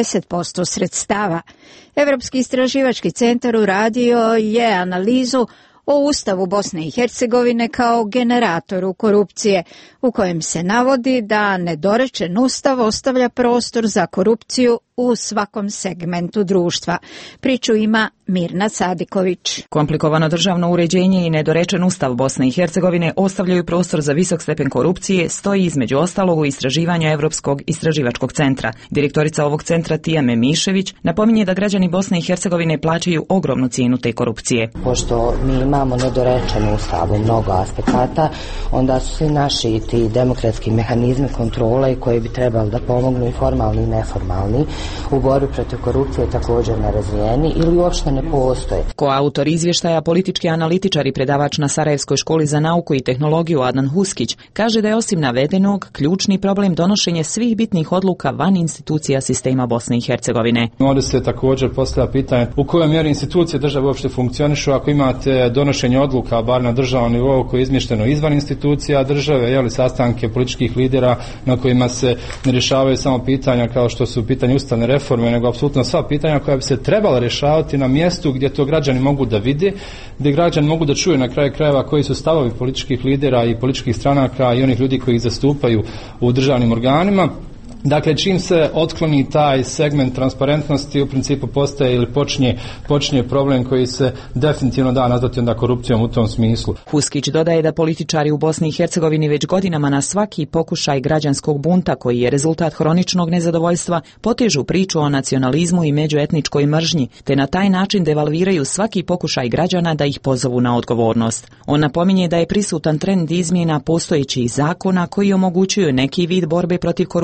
90% sredstava. Evropski istraživački centar uradio je analizu o Ustavu Bosne i Hercegovine kao generatoru korupcije, u kojem se navodi da nedorečen Ustav ostavlja prostor za korupciju u svakom segmentu društva. Priču ima Mirna Sadiković. Komplikovano državno uređenje i nedorečen Ustav Bosne i Hercegovine ostavljaju prostor za visok stepen korupcije, stoji između ostalog u istraživanju Evropskog istraživačkog centra. Direktorica ovog centra Tija Memišević napominje da građani Bosne i Hercegovine plaćaju ogromnu cijenu te korupcije. Pošto mi imamo nedorečen Ustav u mnogo aspekata, onda su svi naši ti demokratski mehanizmi kontrole koji bi trebali da pomognu i formalni i neformalni u borbi protiv korupcije također nerazvijeni ili uopšte ne postoje. Koautor izvještaja, politički analitičar i predavač na Sarajevskoj školi za nauku i tehnologiju Adnan Huskić kaže da je osim navedenog ključni problem donošenje svih bitnih odluka van institucija sistema Bosne i Hercegovine. Ovdje se također postavlja pitanje u kojoj mjeri institucije države uopšte funkcionišu ako imate donošenje odluka bar na državnom nivou koje je izmješteno izvan institucija države, sastanke političkih lidera na kojima se ne rješavaju samo pitanja kao što su pitanje ustavne reforme, nego apsolutno sva pitanja koja bi se trebala rješavati na mjestu gdje to građani mogu da vide, gdje građani mogu da čuju na kraju krajeva koji su stavovi političkih lidera i političkih stranaka i onih ljudi koji ih zastupaju u državnim organima. Dakle, čim se otkloni taj segment transparentnosti, u principu postaje ili počinje problem koji se definitivno da nazvati onda korupcijom u tom smislu. Huskić dodaje da političari u Bosni i Hercegovini već godinama na svaki pokušaj građanskog bunta koji je rezultat hroničnog nezadovoljstva potežu priču o nacionalizmu i međuetničkoj mržnji, te na taj način devalviraju svaki pokušaj građana da ih pozovu na odgovornost. On napominje da je prisutan trend izmjena postojećih zakona koji omogućuju neki vid borbe protiv korupcije na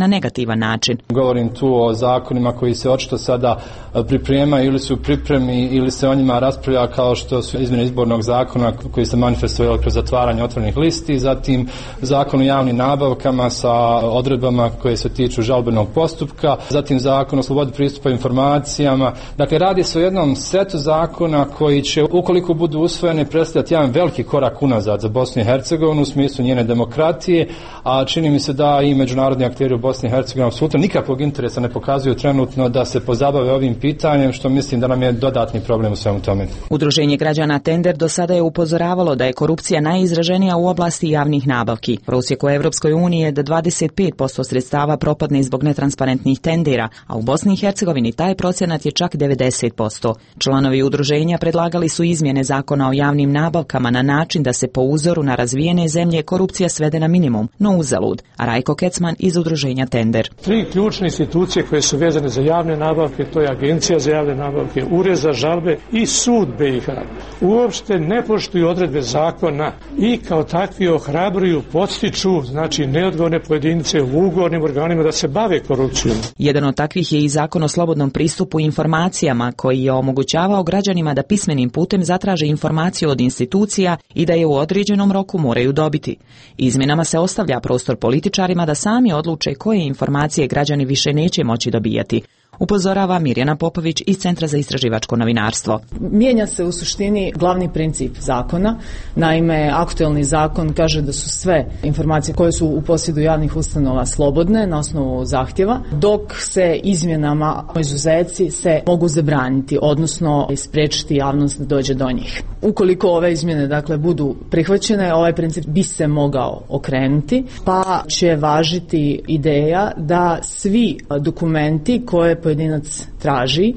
na negativan način. Govorim tu o zakonima koji se očito sada pripremaju ili su u pripremi ili se o njima raspravlja, kao što su izmjene izbornog zakona koji se manifestovali kroz zatvaranje otvorenih listi, zatim zakon o javnim nabavkama sa odredbama koje se tiču žalbenog postupka, zatim zakon o slobodi pristupa informacijama. Dakle, radi se o jednom setu zakona koji će, ukoliko budu usvojeni, predstavljati jedan veliki korak unazad za Bosnu i Hercegovinu u smislu njene demokratije, a čini mi se da i međunarodni akteri u Bosni i Hercegovini apsolutno nikakvog interesa ne pokazuju trenutno da se pozabave ovim pitanjem, što mislim da nam je dodatni problem u svemu tome. Udruženje građana Tender do sada je upozoravalo da je korupcija najizraženija u oblasti javnih nabavki. Prosjek u Evropskoj uniji je da 25% sredstava propadne zbog netransparentnih tendera, a u Bosni i Hercegovini taj procenat je čak 90%. Članovi udruženja predlagali su izmjene zakona o javnim nabavkama na način da se po uzoru na razvijene zemlje korupcija svede na minimum, no uzalud. A Rajko Kecman iz udruženja Tender. 3 ključne institucije koje su vezane za javne nabavke, to je Agencija za javne nabavke, Ured za žalbe i Sud BiH. Uopšte ne poštuju odredbe zakona i kao takvi ohrabruju, podstiču, znači neodgovorne pojedince u ugovornim organima da se bave korupcijom. Jedan od takvih je i zakon o slobodnom pristupu informacijama koji je omogućavao građanima da pismenim putem zatraže informaciju od institucija i da je u određenom roku moraju dobiti. Izmjenama se ostavlja prostor političarima da sami odluče koje informacije građani više neće moći dobijati. Upozorava Mirjana Popović iz Centra za istraživačko novinarstvo. Mijenja se u suštini glavni princip zakona. Naime, aktuelni zakon kaže da su sve informacije koje su u posjedu javnih ustanova slobodne na osnovu zahtjeva, dok se izmjenama izuzeci se mogu zabraniti, odnosno spriječiti javnost da dođe do njih. Ukoliko ove izmjene budu prihvaćene, ovaj princip bi se mogao okrenuti, pa će važiti ideja da svi dokumenti koje pojedinac traži,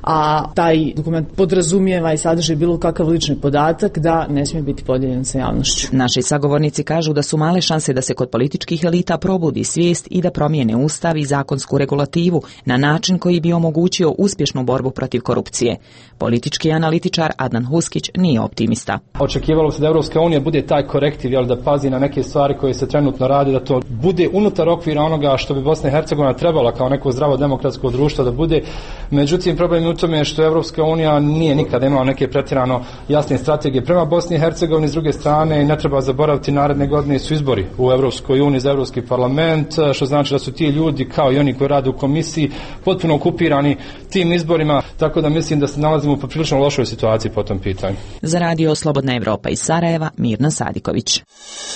a taj dokument podrazumijeva i sadrži bilo kakav lični podatak, da ne smije biti podijeljen sa javnošću. Naši sagovornici kažu da su male šanse da se kod političkih elita probudi svijest i da promijene ustav i zakonsku regulativu na način koji bi omogućio uspješnu borbu protiv korupcije. Politički analitičar Adnan Huskić nije optimista. Očekivalo se da Evropska unija bude taj korektiv, da pazi na neke stvari koje se trenutno radi, da to bude unutar okvira onoga što bi Bosna i Hercegovina trebala kao neko zdravo demokratsko društvo da bude. Međutim, problem je u tome što Evropska unija nije nikada imala neke pretjerano jasne strategije prema Bosni i Hercegovini. S druge strane, ne treba zaboraviti, naredne godine su izbori u Evropskoj uniji za Evropski parlament, što znači da su ti ljudi, kao i oni koji rade u komisiji, potpuno okupirani tim izborima, tako da mislim da se nalazimo u poprilično lošoj situaciji po tom pitanju. Za radio Slobodna Evropa iz Sarajeva, Mirna Sadiković.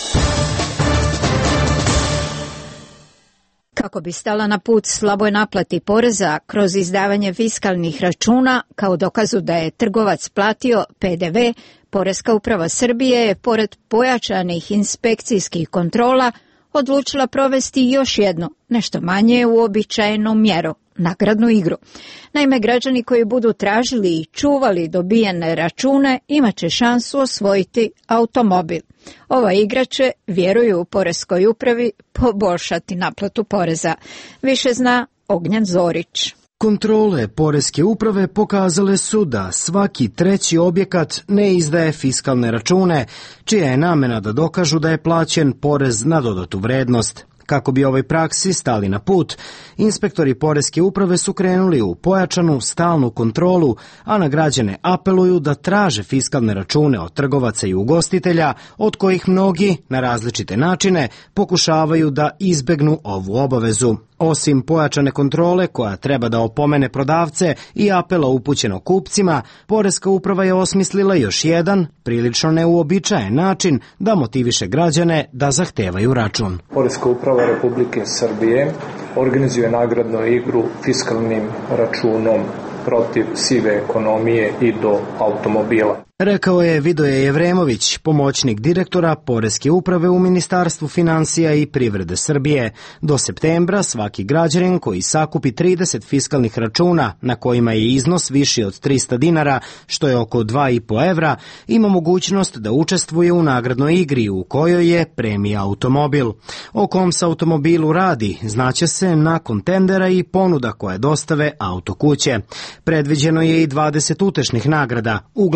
Kako bi stala na put slaboj naplati poreza kroz izdavanje fiskalnih računa kao dokazu da je trgovac platio PDV, Poreska uprava Srbije je, pored pojačanih inspekcijskih kontrola, odlučila provesti još jednu, nešto manje uobičajenu mjeru, nagradnu igru. Naime, građani koji budu tražili i čuvali dobijene račune imat će šansu osvojiti automobil. Ova igra će, vjeruju u Poreskoj upravi, poboljšati naplatu poreza. Više zna Ognjen Zorić. Kontrole Poreske uprave pokazale su da svaki treći objekat ne izdaje fiskalne račune, čija je namjena da dokažu da je plaćen porez na dodatu vrednost. Kako bi ovoj praksi stali na put, inspektori Poreske uprave su krenuli u pojačanu stalnu kontrolu, a na građane apeluju da traže fiskalne račune od trgovaca i ugostitelja, od kojih mnogi na različite načine pokušavaju da izbegnu ovu obavezu. Osim pojačane kontrole koja treba da opomene prodavce i apela upućeno kupcima, Poreska uprava je osmislila još jedan, prilično neuobičajen način da motiviše građane da zahtevaju račun. Poreska uprava Republike Srbije organizuje nagradnu igru fiskalnim računom protiv sive ekonomije i do automobila. Rekao je Vidoje Jevremović, pomoćnik direktora Poreske uprave u Ministarstvu financija i privrede Srbije. Do septembra svaki građanin koji sakupi 30 fiskalnih računa na kojima je iznos viši od 300 dinara, što je oko 2,5 evra, ima mogućnost da učestvuje u nagradnoj igri u kojoj je premija automobil. O kom se automobilu radi znaće se nakon tendera i ponuda koje dostave autokuće. Predviđeno je i 20 utešnih nagrada, uglavnom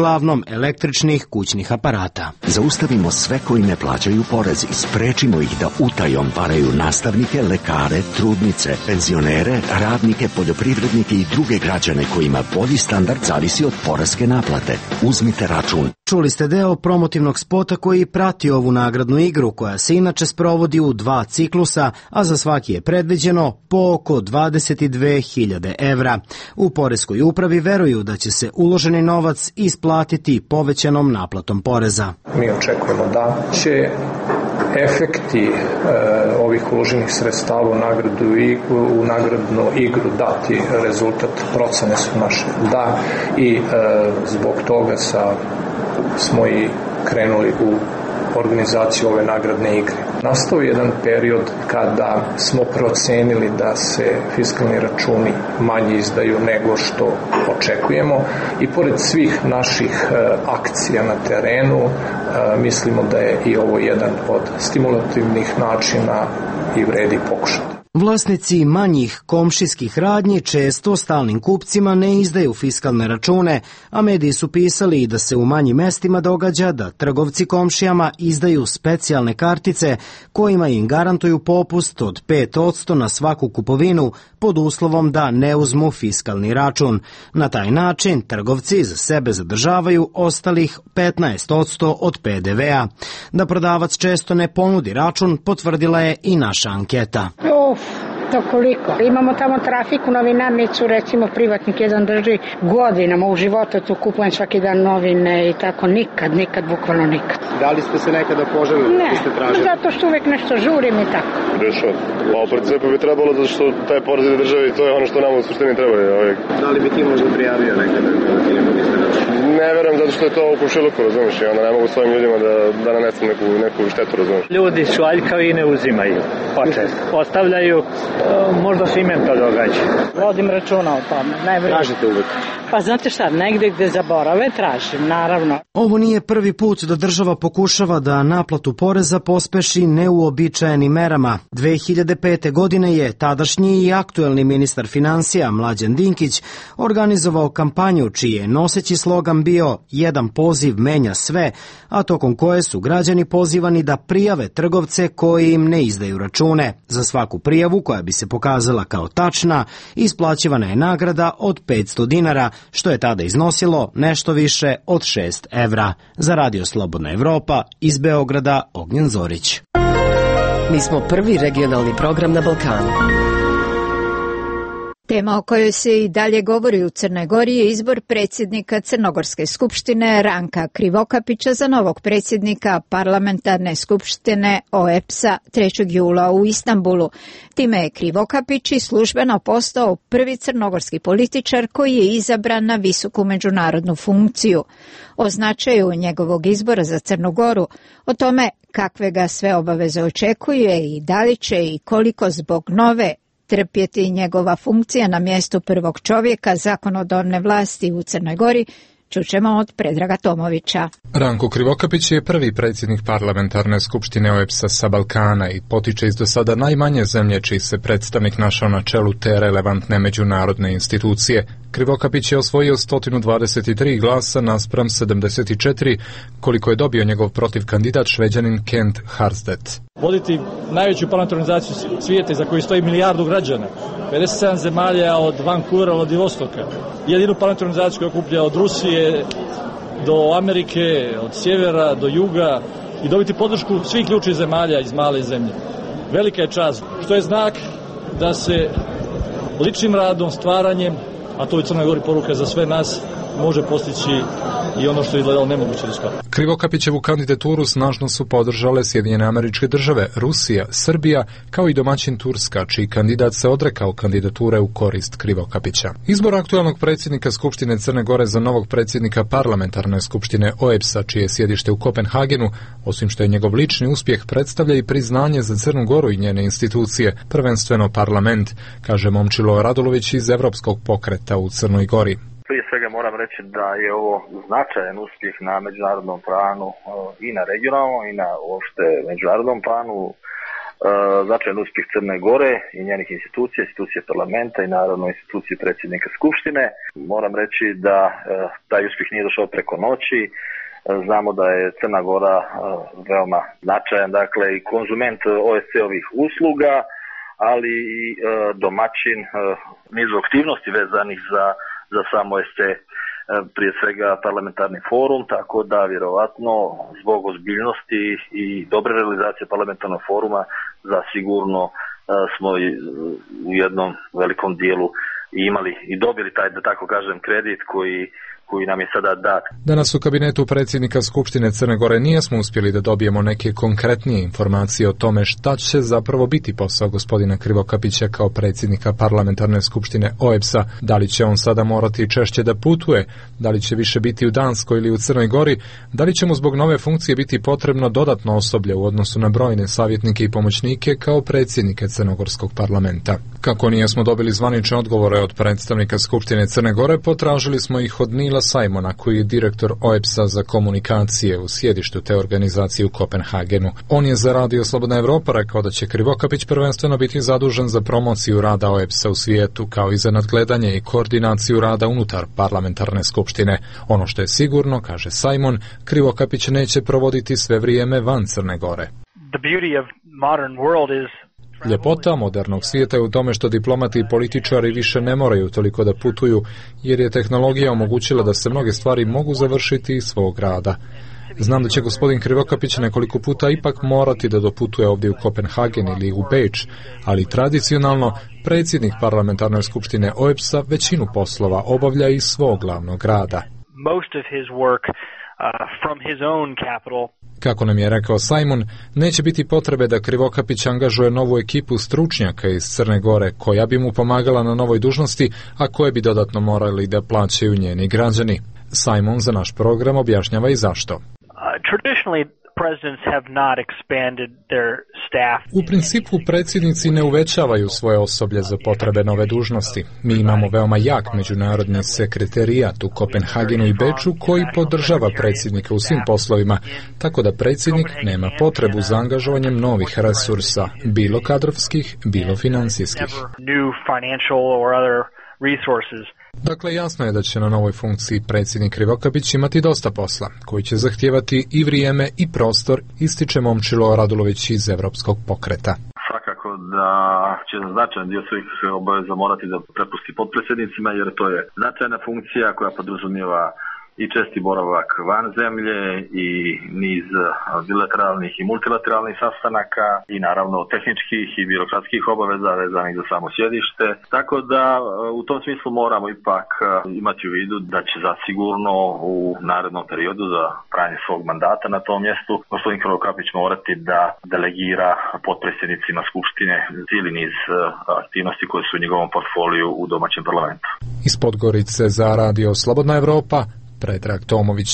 električnih kućnih aparata. Zaustavimo sve koji ne plaćaju porez i sprečimo ih da utajom varaju nastavnike, lekare, trudnice, penzionere, radnike, poljoprivrednike i druge građane kojima bolji standard zavisi od poreske naplate. Uzmite račun. Čuli ste deo promotivnog spota koji prati ovu nagradnu igru, koja se inače sprovodi u 2 ciklusa, a za svaki je predviđeno po oko 22.000 evra. U poreskoj upravi veruju da će se uloženi novac isplatiti povećanom naplatom poreza. Mi očekujemo da će efekti ovih uloženih sredstava u nagradnu igru dati rezultat, procene su naše da, i zbog toga smo i krenuli u organizaciju ove nagradne igre. Nastao je jedan period kada smo procenili da se fiskalni računi manje izdaju nego što očekujemo i pored svih naših akcija na terenu mislimo da je i ovo jedan od stimulativnih načina i vredi pokušati. Vlasnici manjih komšijskih radnji često stalnim kupcima ne izdaju fiskalne račune, a mediji su pisali i da se u manjim mestima događa da trgovci komšijama izdaju specijalne kartice kojima im garantuju popust od 5% na svaku kupovinu pod uslovom da ne uzmu fiskalni račun. Na taj način trgovci za sebe zadržavaju ostalih 15% od PDV-a. Da prodavac često ne ponudi račun potvrdila je i naša anketa. To koliko? Imamo tamo trafiku, novinarnicu, recimo privatnik jedan drži godinama, u životu tu kupujem svaki dan novine i tako, nikad, bukvalno nikad. Da li ste se nekada poželili? Ne, zato što uvek nešto žurim i tako. Dešao. A u principu bi trebalo da što taj porez ide državi, to je ono što nam u suštini treba. Da li bi ti možda prijavio nekada? Ne verujem, zato što je to u komšiluku, razumiješ, i onda ne mogu svojim ljudima da nanesem neku štetu, razumiješ. Ljudi su aljkavi i ne uzimaju počest. Ostavljaju, možda se imen to događa. Vodim računa o tome. Tražite uvek? Pa znate šta, negde gde zaborave tražim, naravno. Ovo nije prvi put da država pokušava da naplatu poreza pospeši neuobičajenim merama. 2005. godine je tadašnji i aktuelni ministar finansija Mlađan Dinkić organizovao kampanju čiji je noseći slogan bio "Jedan poziv menja sve", a tokom koje su građani pozivani da prijave trgovce koji im ne izdaju račune. Za svaku prijavu koja bi se pokazala kao tačna, isplaćivana je nagrada od 500 dinara, što je tada iznosilo nešto više od 6 evra. Za Radio Slobodna Evropa, iz Beograda, Ognjen Zorić. Mi smo prvi regionalni program na Balkanu. Tema o kojoj se i dalje govori u Crnoj Gori je izbor predsjednika Crnogorske skupštine Ranka Krivokapića za novog predsjednika parlamentarne skupštine OEBS-a 3. jula u Istanbulu. Time je Krivokapić i službeno postao prvi crnogorski političar koji je izabran na visoku međunarodnu funkciju. O značaju njegovog izbora za Crnu Goru, o tome kakve ga sve obaveze očekuje i da li će i koliko zbog nove trpjeti njegova funkcija na mjestu prvog čovjeka zakonodavne vlasti u Crnoj Gori, čućemo od Predraga Tomovića. Ranko Krivokapić je prvi predsjednik parlamentarne skupštine OEBS-a sa Balkana i potiče iz do sada najmanje zemlje čiji se predstavnik našao na čelu te relevantne međunarodne institucije. Krivokapić je osvojio 123 glasa naspram 74, koliko je dobio njegov protiv kandidat Šveđanin Kent Harsdet. Voditi najveću parlamentarnu organizaciju svijeta za koju stoji milijardu građana, 57 zemalja od Vancouvera, Vladivostoka, jedinu parlamentarnu organizaciju koja okuplja od Rusije do Amerike, od sjevera do juga i dobiti podršku svih ključnih zemalja iz male zemlje. Velika je čast, što je znak da se ličnim radom, stvaranjem, a to je Crnoj Gori poruka za sve nas, može postići i ono što je izgledalo nemoguće da skoro. Krivokapićevu kandidaturu snažno su podržale Sjedinjene Američke Države, Rusija, Srbija, kao i domaćin Turska, čiji kandidat se odrekao kandidature u korist Krivokapića. Izbor aktualnog predsjednika Skupštine Crne Gore za novog predsjednika parlamentarne skupštine OEBS-a, čije je sjedište u Kopenhagenu, osim što je njegov lični uspjeh, predstavlja i priznanje za Crnu Goru i njene institucije, prvenstveno parlament, kaže Momčilo Radulović iz Evropskog pokreta u Crnoj Gori. Prije svega moram reći da je ovo značajan uspjeh na međunarodnom planu i na regionalnom i na uopšte međunarodnom planu. značajan uspjeh Crne Gore i njenih institucije parlamenta i naravno institucije predsjednika Skupštine. Moram reći da taj uspjeh nije došao preko noći. Znamo da je Crna Gora veoma značajan, dakle i konzument OSCE-ovih usluga, ali i domaćin nizu aktivnosti vezanih za sam OSCE, prije svega parlamentarni forum, tako da vjerovatno zbog ozbiljnosti i dobre realizacije parlamentarnog foruma zasigurno smo u jednom velikom dijelu imali i dobili taj, da tako kažem, kredit koji nam je sada dat. Danas u kabinetu predsjednika Skupštine Crne Gore nismo uspjeli da dobijemo neke konkretnije informacije o tome šta će zapravo biti posao gospodina Krivokapića kao predsjednika parlamentarne skupštine OEBS-a. Da li će on sada morati češće da putuje, da li će više biti u Danskoj ili u Crnoj Gori, da li će mu zbog nove funkcije biti potrebno dodatno osoblje u odnosu na brojne savjetnike i pomoćnike kao predsjednike Crnogorskog parlamenta. Kako nismo dobili zvanične odgovore od predstavnika Skupštine Crne Gore, potražili smo ih od Nila Simona, koji je direktor OEBS-a za komunikacije u sjedištu te organizacije u Kopenhagenu. On je za Radio Slobodna Evropa rekao da će Krivokapić prvenstveno biti zadužen za promociju rada OEBS-a u svijetu, kao i za nadgledanje i koordinaciju rada unutar parlamentarne skupštine. Ono što je sigurno, kaže Simon, Krivokapić neće provoditi sve vrijeme van Crne Gore. Ljepota modernog svijeta je u tome što diplomati i političari više ne moraju toliko da putuju, jer je tehnologija omogućila da se mnoge stvari mogu završiti iz svog rada. Znam da će gospodin Krivokapić nekoliko puta ipak morati da doputuje ovdje u Kopenhagen ili u Beč, ali tradicionalno predsjednik parlamentarne skupštine OEBS-a većinu poslova obavlja iz svog glavnog grada. Kako nam je rekao Simon, neće biti potrebe da Krivokapić angažuje novu ekipu stručnjaka iz Crne Gore koja bi mu pomagala na novoj dužnosti, a koje bi dodatno morali da plaćaju njeni građani. Simon za naš program objašnjava i zašto. U principu predsjednici ne uvećavaju svoje osoblje za potrebe nove dužnosti. Mi imamo veoma jak međunarodni sekretarijat u Kopenhagenu i Beču koji podržava predsjednika u svim poslovima, tako da predsjednik nema potrebu za angažovanjem novih resursa, bilo kadrovskih, bilo financijskih. Dakle, jasno je da će na novoj funkciji predsjednik Krivokapić imati dosta posla, koji će zahtijevati i vrijeme i prostor, ističe Momčilo Radulović iz Evropskog pokreta. Svakako da će značajan dio svih obaveza morati da prepusti potpredsjednicima, jer to je značajna funkcija koja podrazumijeva i česti boravak van zemlje i niz bilateralnih i multilateralnih sastanaka i naravno tehničkih i birokratskih obaveza vezanih za samo sjedište. Tako da u tom smislu moramo ipak imati u vidu da će zasigurno u narednom periodu za trajanje svog mandata na tom mjestu gospodin Krivokapić morati da delegira potpredsjednicima Skupštine cijeli niz aktivnosti koje su u njegovom portfoliju u domaćem parlamentu. Iz Podgorice za Radio Slobodna Evropa, Predrag Tomović.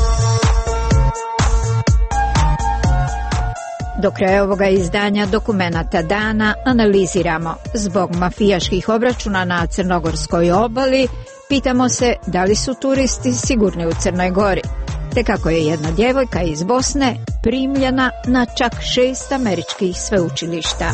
Do kraja ovoga izdanja Dokumenata dana analiziramo. Zbog mafijaških obračuna na Crnogorskoj obali, pitamo se da li su turisti sigurni u Crnoj Gori, te kako je jedna djevojka iz Bosne primljena na čak 6 američkih sveučilišta.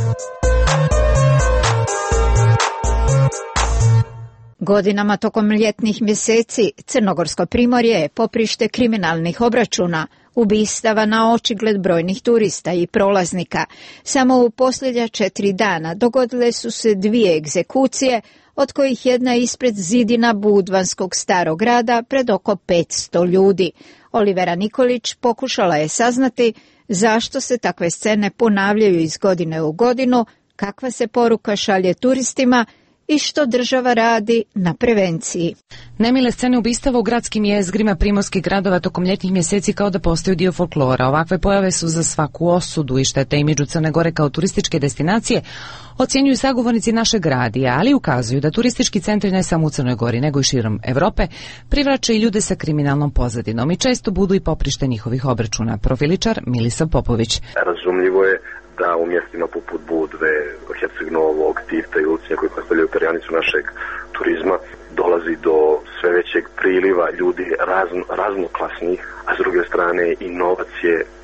Godinama tokom ljetnih mjeseci Crnogorsko primorje je poprište kriminalnih obračuna, ubistava na očigled brojnih turista i prolaznika. Samo u posljednja 4 dana dogodile su se 2 egzekucije, od kojih jedna ispred zidina Budvanskog starog grada pred oko 500 ljudi. Olivera Nikolić pokušala je saznati zašto se takve scene ponavljaju iz godine u godinu, kakva se poruka šalje turistima i što država radi na prevenciji. Nemile scene ubistava u gradskim jezgrima primorskih gradova tokom ljetnih mjeseci kao da postaju dio folklora. Ovakve pojave su za svaku osudu i štete imidžu Crne Gore kao turističke destinacije, ocjenjuju sagovornici našeg radija, ali ukazuju da turistički centri ne samo u Crnoj Gori, nego i širom Evrope privlače i ljude sa kriminalnom pozadinom i često budu i poprište njihovih obračuna. Profiličar Milisav Popović. Razumljivo je da u mjestima poput Budve, Herceg Novog, Tivta i Lucija koji predstavljaju perjanicu našeg turizma dolazi do sve većeg priliva ljudi raznoklasnih, a s druge strane i novac je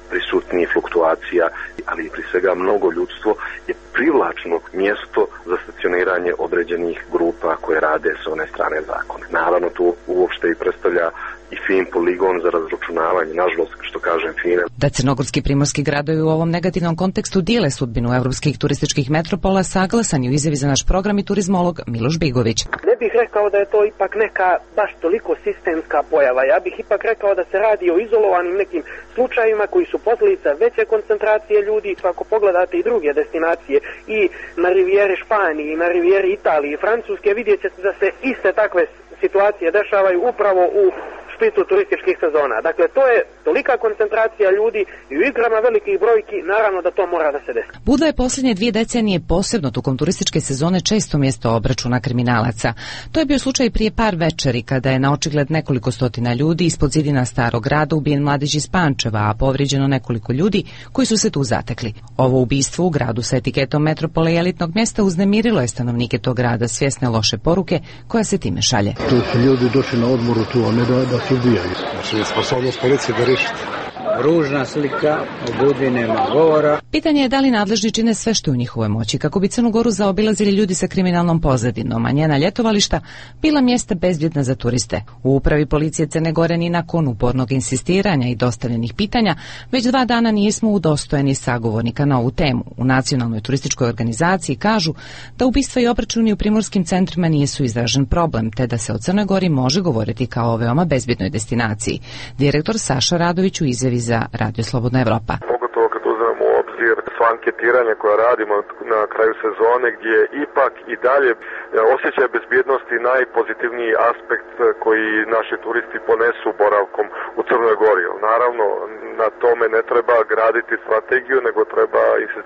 prisutniji fluktuacija, ali pri svega mnogo ljudstvo je privlačno mjesto za stacioniranje određenih grupa koje rade s one strane zakona. Naravno, to uopšte i predstavlja i fin poligon za razračunavanje, nažalost, što kažem fine. Da crnogorski primorski gradovi u ovom negativnom kontekstu dijele sudbinu evropskih turističkih metropola, saglasan je u izjavi za naš program i turizmolog Miloš Bigović. Ne bih rekao da je to ipak neka baš toliko sistemska pojava. Ja bih ipak rekao da se radi o izolovanim nekim slučajevima koji su posljedica veće koncentracije ljudi. Ako pogledate i druge destinacije i na rivijeri Španiji, i na rivijeri Italije i Francuske, vidjet ćete da se iste takve situacije dešavaju upravo u špicu turističkih sezona. Dakle, to je tolika koncentracija ljudi i u igrama velikih brojki, naravno da to mora da se desi. Budva je posljednje 2 decenije posebno tokom turističke sezone često mjesto obračuna kriminalaca. To je bio slučaj prije par večeri kada je na očigled nekoliko stotina ljudi ispod zidina Starog grada ubijen mladić iz Pančeva, a povrijeđeno nekoliko ljudi koji su se tu zatekli. Ovo ubistvo u gradu sa etiketom metropole i elitnog mjesta uznemirilo je stanovnike tog grada, svjesne loše poruke koja se time šalje. Tu su ljudi došli na odmoru tu, a ne da se ubijaju. Znači, sposobnost policije da riješi. Ružna slika, o Budvi nema govora. Pitanje je da li nadležni čine sve što je u njihovoj moći kako bi Crnu Goru zaobilazili ljudi sa kriminalnom pozadinom, a njena ljetovališta bila mjesta bezbjedna za turiste. U upravi policije Crne Gore ni nakon upornog insistiranja i dostavljenih pitanja već 2 dana nismo udostojeni sagovornika na ovu temu. U Nacionalnoj turističkoj organizaciji kažu da ubistva i obračuni u primorskim centrima nisu izražen problem, te da se o Crnoj Gori može govoriti kao o veoma bezbjednoj destinaciji. Direktor Saša Radović u izjavi za Radio Slobodna Evropa. Pogotovo kad uzmemo u obzir sva anketiranja koja radimo na kraju sezone, gdje ipak i dalje osjećaj bezbjednosti najpozitivniji aspekt koji naši turisti ponesu boravkom u Crnoj Gori. Naravno, na tome ne treba graditi strategiju, nego treba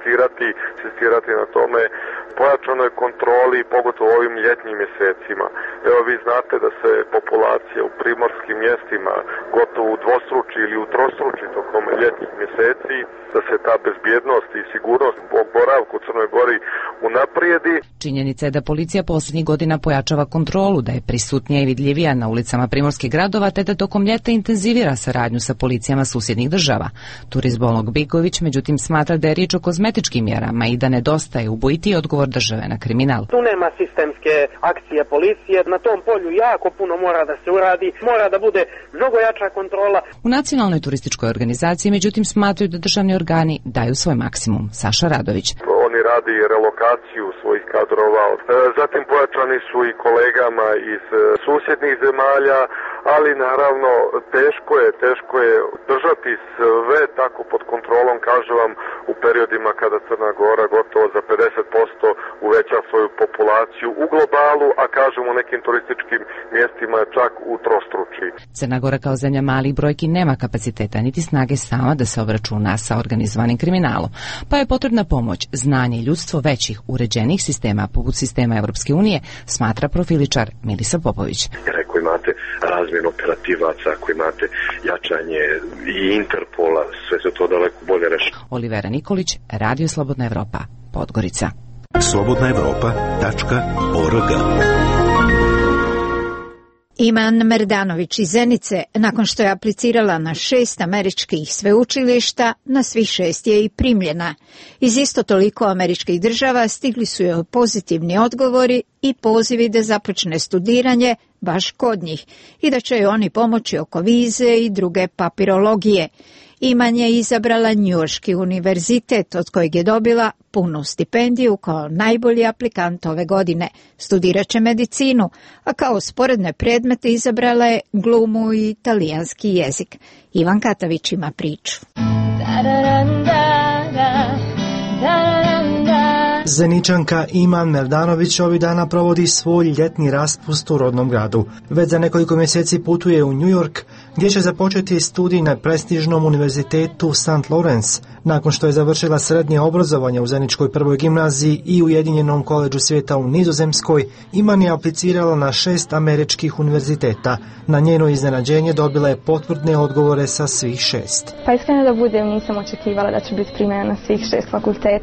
insistirati na tome pojačanoj kontroli, pogotovo u ovim ljetnim mjesecima. Evo, vi znate da se populacija u primorskim mjestima gotovo udvostruči ili utrostruči tokom ljetnih mjeseci, da se ta bezbjednost i sigurnost boravka u Crnoj Gori unaprijedi. Činjenica je da policija posljednjih godina pojačava kontrolu, da je prisutnija i vidljivija na ulicama primorskih gradova, te da tokom ljeta intenzivira saradnju sa policijama susjednih država. Turizmolog Bigović međutim smatra da je riječ o kozmetičkim mjerama i da nedostaje ubojiti odgovor države na kriminal. Tu nema sistemske akcije policije, na tom polju jako puno mora da se uradi, mora da bude mnogo jača kontrola. U Nacionalnoj turističkoj organizaciji međutim smatraju da državni organi daju svoj maksimum. Saša Radović. Oni radi relokaciju svojih kadrova, zatim pojačani su i kolegama iz susjednih zemalja, ali naravno teško je držati sve tako pod kontrolom, kažem vam, u periodima kada Crna Gora gotovo za 50% uveća svoju populaciju u globalu, a kažem u nekim turističkim mjestima čak utrostruči. Crna Gora kao zemlja malih brojki nema kapaciteta niti snage sama da se obračuna sa organizovanim kriminalom, pa je potrebna pomoć, znanje i ljudstvo većih uređenih sistema poput sistema Evropske unije, smatra profiličar Milisav Popović. Jer ako imate razmjenu operativaca, ako imate jačanje i Interpola, sve se to daleko bolje reši. Olivera Nikolić, Radio Slobodna Evropa, Podgorica. slobodnaevropa.org. Iman Merdanović iz Zenice, nakon što je aplicirala na 6 američkih sveučilišta, na svih 6 je i primljena. Iz isto toliko američkih država stigli su joj pozitivni odgovori i pozivi da započne studiranje baš kod njih i da će joj oni pomoći oko vize i druge papirologije. Iman je izabrala Njujorški univerzitet, od kojeg je dobila punu stipendiju kao najbolji aplikant ove godine. Studirat će medicinu, a kao sporedne predmete izabrala je glumu i italijanski jezik. Ivan Katavić ima priču. Zeničanka Iman Merdanović ovih dana provodi svoj ljetni raspust u rodnom gradu. Već za nekoliko mjeseci putuje u New York, gdje će započeti studij na prestižnom univerzitetu St. Lawrence. Nakon što je završila srednje obrazovanje u Zeničkoj prvoj gimnaziji i Ujedinjenom koledžu svijeta u Nizozemskoj, Iman je aplicirala na 6 američkih univerziteta. Na njeno iznenađenje dobila je potvrdne odgovore sa svih 6. Pa iskreno da budem, nisam očekivala da ću biti primljena na svih 6 fakulteta.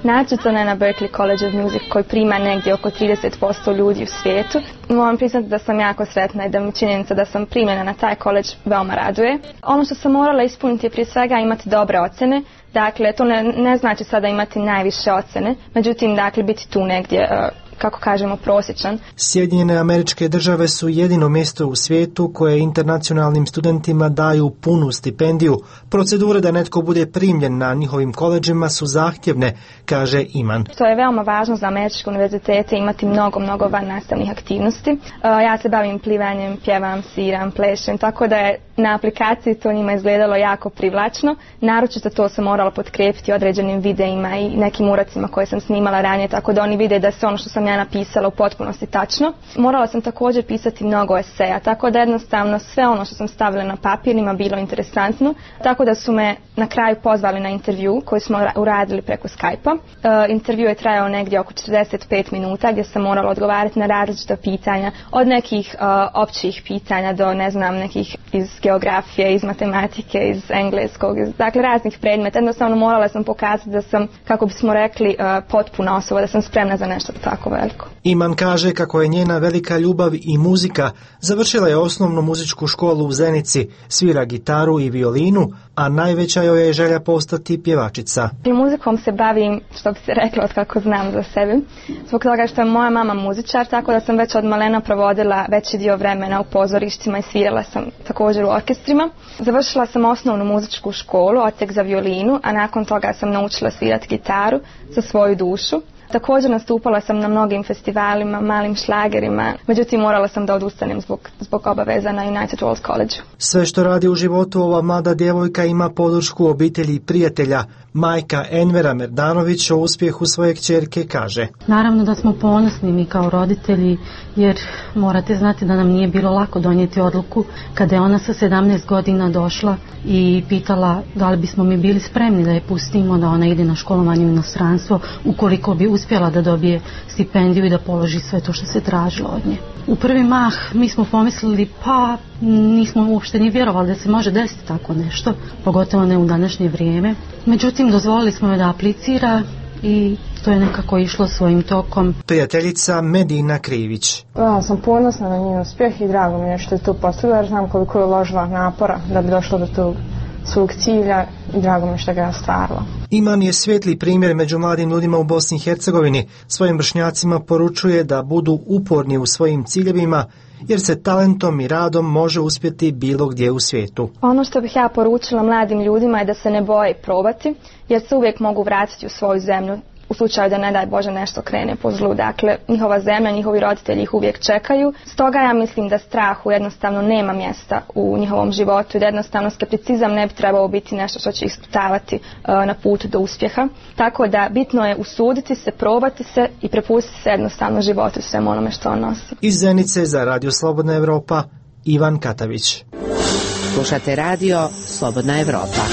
Naročito ne na Berklee College of Music koji prima negdje oko 30% ljudi u svijetu. Moram priznati da sam jako sretna i da mi činjenica da sam primljena na taj koleđ veoma raduje. Ono što sam morala ispuniti je prije svega imati dobre ocjene. Dakle, to ne znači sada imati najviše ocjene, međutim, dakle, biti tu negdje, kako kažemo, prosječan. Sjedinjene Američke Države su jedino mjesto u svijetu koje internacionalnim studentima daju punu stipendiju. Procedure da netko bude primljen na njihovim koleđima su zahtjevne, kaže Iman. To je veoma važno za američke univerzitete imati mnogo vannastavnih aktivnosti. Ja se bavim plivanjem, pjevam, sviram, plešem, tako da je na aplikaciji to njima izgledalo jako privlačno. Naročito to sam morala potkrijepiti određenim videima i nekim uracima koje sam snimala ranije, tako da oni vide da se ono što sam ja napisala u potpunosti tačno. Morala sam također pisati mnogo eseja, tako da jednostavno sve ono što sam stavila na papir njima bilo interesantno, tako da su me na kraju pozvali na intervju koji smo uradili preko Skype-a. Intervju je trajao negdje oko 45 minuta gdje sam morala odgovarati na različita pitanja, od nekih općih pitanja do nekih iz geografije, iz matematike, iz engleskog, dakle raznih predmeta. Jednostavno morala sam pokazati da sam, kako bismo rekli, potpuna osoba, da sam spremna za nešto tako veliko. Iman kaže kako je njena velika ljubav i muzika. Završila je osnovnu muzičku školu u Zenici, svira gitaru i violinu, a najveća joj je želja postati pjevačica. Muzikom se bavim, što bi se reklo, od kako znam za sebe. Zbog toga što je moja mama muzičar, tako da sam već od malena provodila veći dio vremena u pozorištima i svirala sam također u orkestrima. Završila sam osnovnu muzičku školu, odsjek za violinu, a nakon toga sam naučila svirati gitaru za svoju dušu. Također nastupala sam na mnogim festivalima, malim šlagerima, međutim morala sam da odustanem zbog obaveza na United World College. Sve što radi u životu ova mlada djevojka ima podršku obitelji i prijatelja. Majka Envera Merdanović o uspjehu svoje kćerke kaže: Naravno da smo ponosni mi kao roditelji, jer morate znati da nam nije bilo lako donijeti odluku kada je ona sa 17 godina došla i pitala da li bismo mi bili spremni da je pustimo da ona ide na školovanje u inostranstvo ukoliko bi uspjela da dobije stipendiju i da položi sve to što se tražilo od nje. U prvi mah mi smo pomislili pa nismo uopšte ni vjerovali da se može desiti tako nešto, pogotovo ne u današnje vrijeme. Međutim, dozvolili smo joj da aplicira i to je nekako išlo svojim tokom. Prijateljica Medina Krivić. Ja sam ponosna na njen uspjeh i drago mi je što je to postigla, jer znam koliko je uložila napora da bi došla do tog svog cilja i drago mi je što ga je ostvarila. Iman je svijetli primjer među mladim ljudima u Bosni i Hercegovini. Svojim vršnjacima poručuje da budu uporni u svojim ciljevima, jer se talentom i radom može uspjeti bilo gdje u svijetu. Ono što bih ja poručila mladim ljudima je da se ne boje probati, jer se uvijek mogu vratiti u svoju zemlju u slučaju da ne daj Bože nešto krene po zlu. Dakle, njihova zemlja, njihovi roditelji ih uvijek čekaju. Stoga ja mislim da strahu jednostavno nema mjesta u njihovom životu i da jednostavno skepticizam ne bi trebao biti nešto što će ih sputavati na putu do uspjeha. Tako da bitno je usuditi se, probati se i prepustiti se jednostavno životu i svemu onome što on nosi. Iz Zenice za Radio Slobodna Evropa, Ivan Katavić. Slušate radio Slobodna Evropa.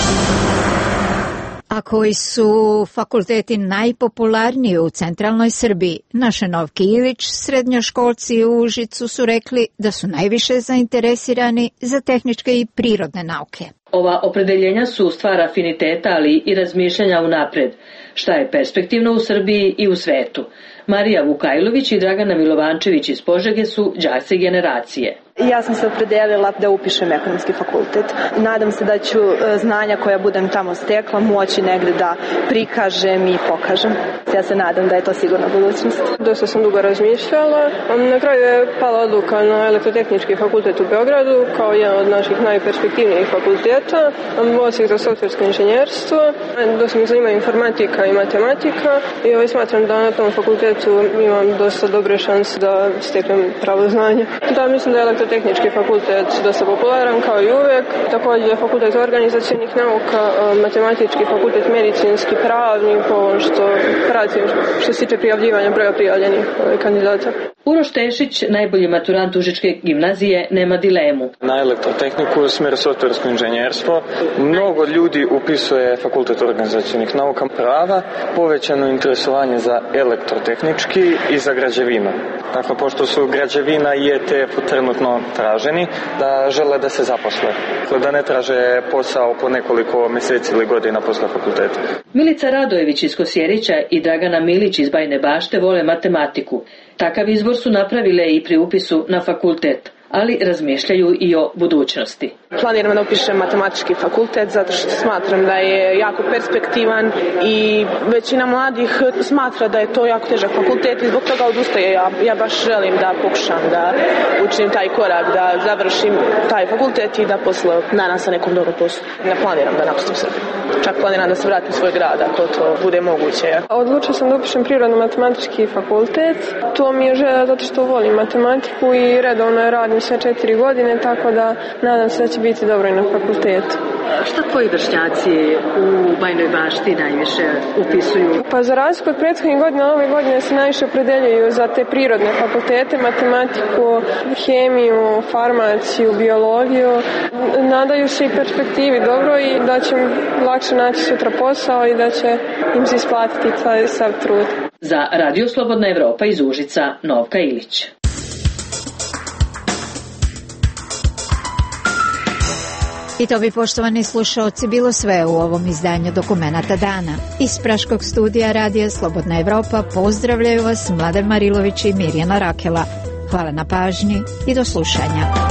A koji su fakulteti najpopularniji u centralnoj Srbiji? Našenov Ilić, srednjoškolci u Užicu su rekli da su najviše zainteresirani za tehničke i prirodne nauke. Ova opredeljenja su stvar afiniteta, ali i razmišljanja unapred, šta je perspektivno u Srbiji i u svetu. Marija Vukajlović i Dragana Milovančević iz Požege su đaci generacije. Ja sam se opredelila da upišem ekonomski fakultet. Nadam se da ću znanja koja budem tamo stekla moći negdje da prikažem i pokažem. Ja se nadam da je to sigurna budućnost. Dosta sam dugo razmišljala. Na kraju je pala odluka na Elektrotehnički fakultet u Beogradu kao jedan od naših najperspektivnijih fakulteta. Odsjek za softversko inženjerstvo. Dosta me zanima informatika i matematika i smatram da na tom fakultetu imam dosta dobre šanse da steknem pravo znanje. Da, mislim da je Elektrotehnički fakultet dosta popularan kao i uvijek. Također fakultet organizacijnih nauka, matematički fakultet, medicinski, pravni, po što pratim što se tiče prijavljivanja broja prijavljenih kandidata. Uroš Tešić, najbolji maturant Užičke gimnazije, nema dilemu. Na elektrotehniku u smjeru softversko inženjerstvo mnogo ljudi upisuje fakultet organizacijnih nauka, prava, povećano interesovanje za elektrotehnički i za građevinu. Dakle, pošto su građevina i ETF trenutno traženi, da žele da se zaposle. Dakle, da ne traže posao po nekoliko mjeseci ili godina posle fakulteta. Milica Radojević iz Kosjerića i Dragana Milić iz Bajne Bašte vole matematiku. Takav izbor su napravile i pri upisu na fakultet, ali razmišljaju i o budućnosti. Planiram da upišem matematički fakultet zato što smatram da je jako perspektivan i većina mladih smatra da je to jako težak fakultet i zbog toga odustaje. Ja baš želim da pokušam da učinim taj korak, da završim taj fakultet i da posle nadam se nekom dobrom poslu. Ne planiram da napustim Srbiju. Čak planiram da se vratim u svoj grad ako to bude moguće. Odlučila sam da upišem prirodno-matematički fakultet. To mi je želja zato što volim matematiku i redovno radim sve 4 godine, tako da nadam se da će biti dobro i na fakultetu. Šta tvoji vršnjaci u Bajnoj Bašti najviše upisuju? Pa za razliku od prethodnih godina, ove godine se najviše opredeljuju za te prirodne fakultete, matematiku, hemiju, farmaciju, biologiju. Nadaju se i perspektivi dobro i da će lakše naći sutra posao i da će im se isplatiti taj sav trud. Za Radio Slobodna Evropa iz Užica, Novka Ilić. I to bi, poštovani slušaoci, bilo sve u ovom izdanju Dokumenata dana. Iz Praškog studija Radija Slobodna Evropa pozdravljaju vas Mladen Marilović i Mirjana Rakela. Hvala na pažnji i do slušanja.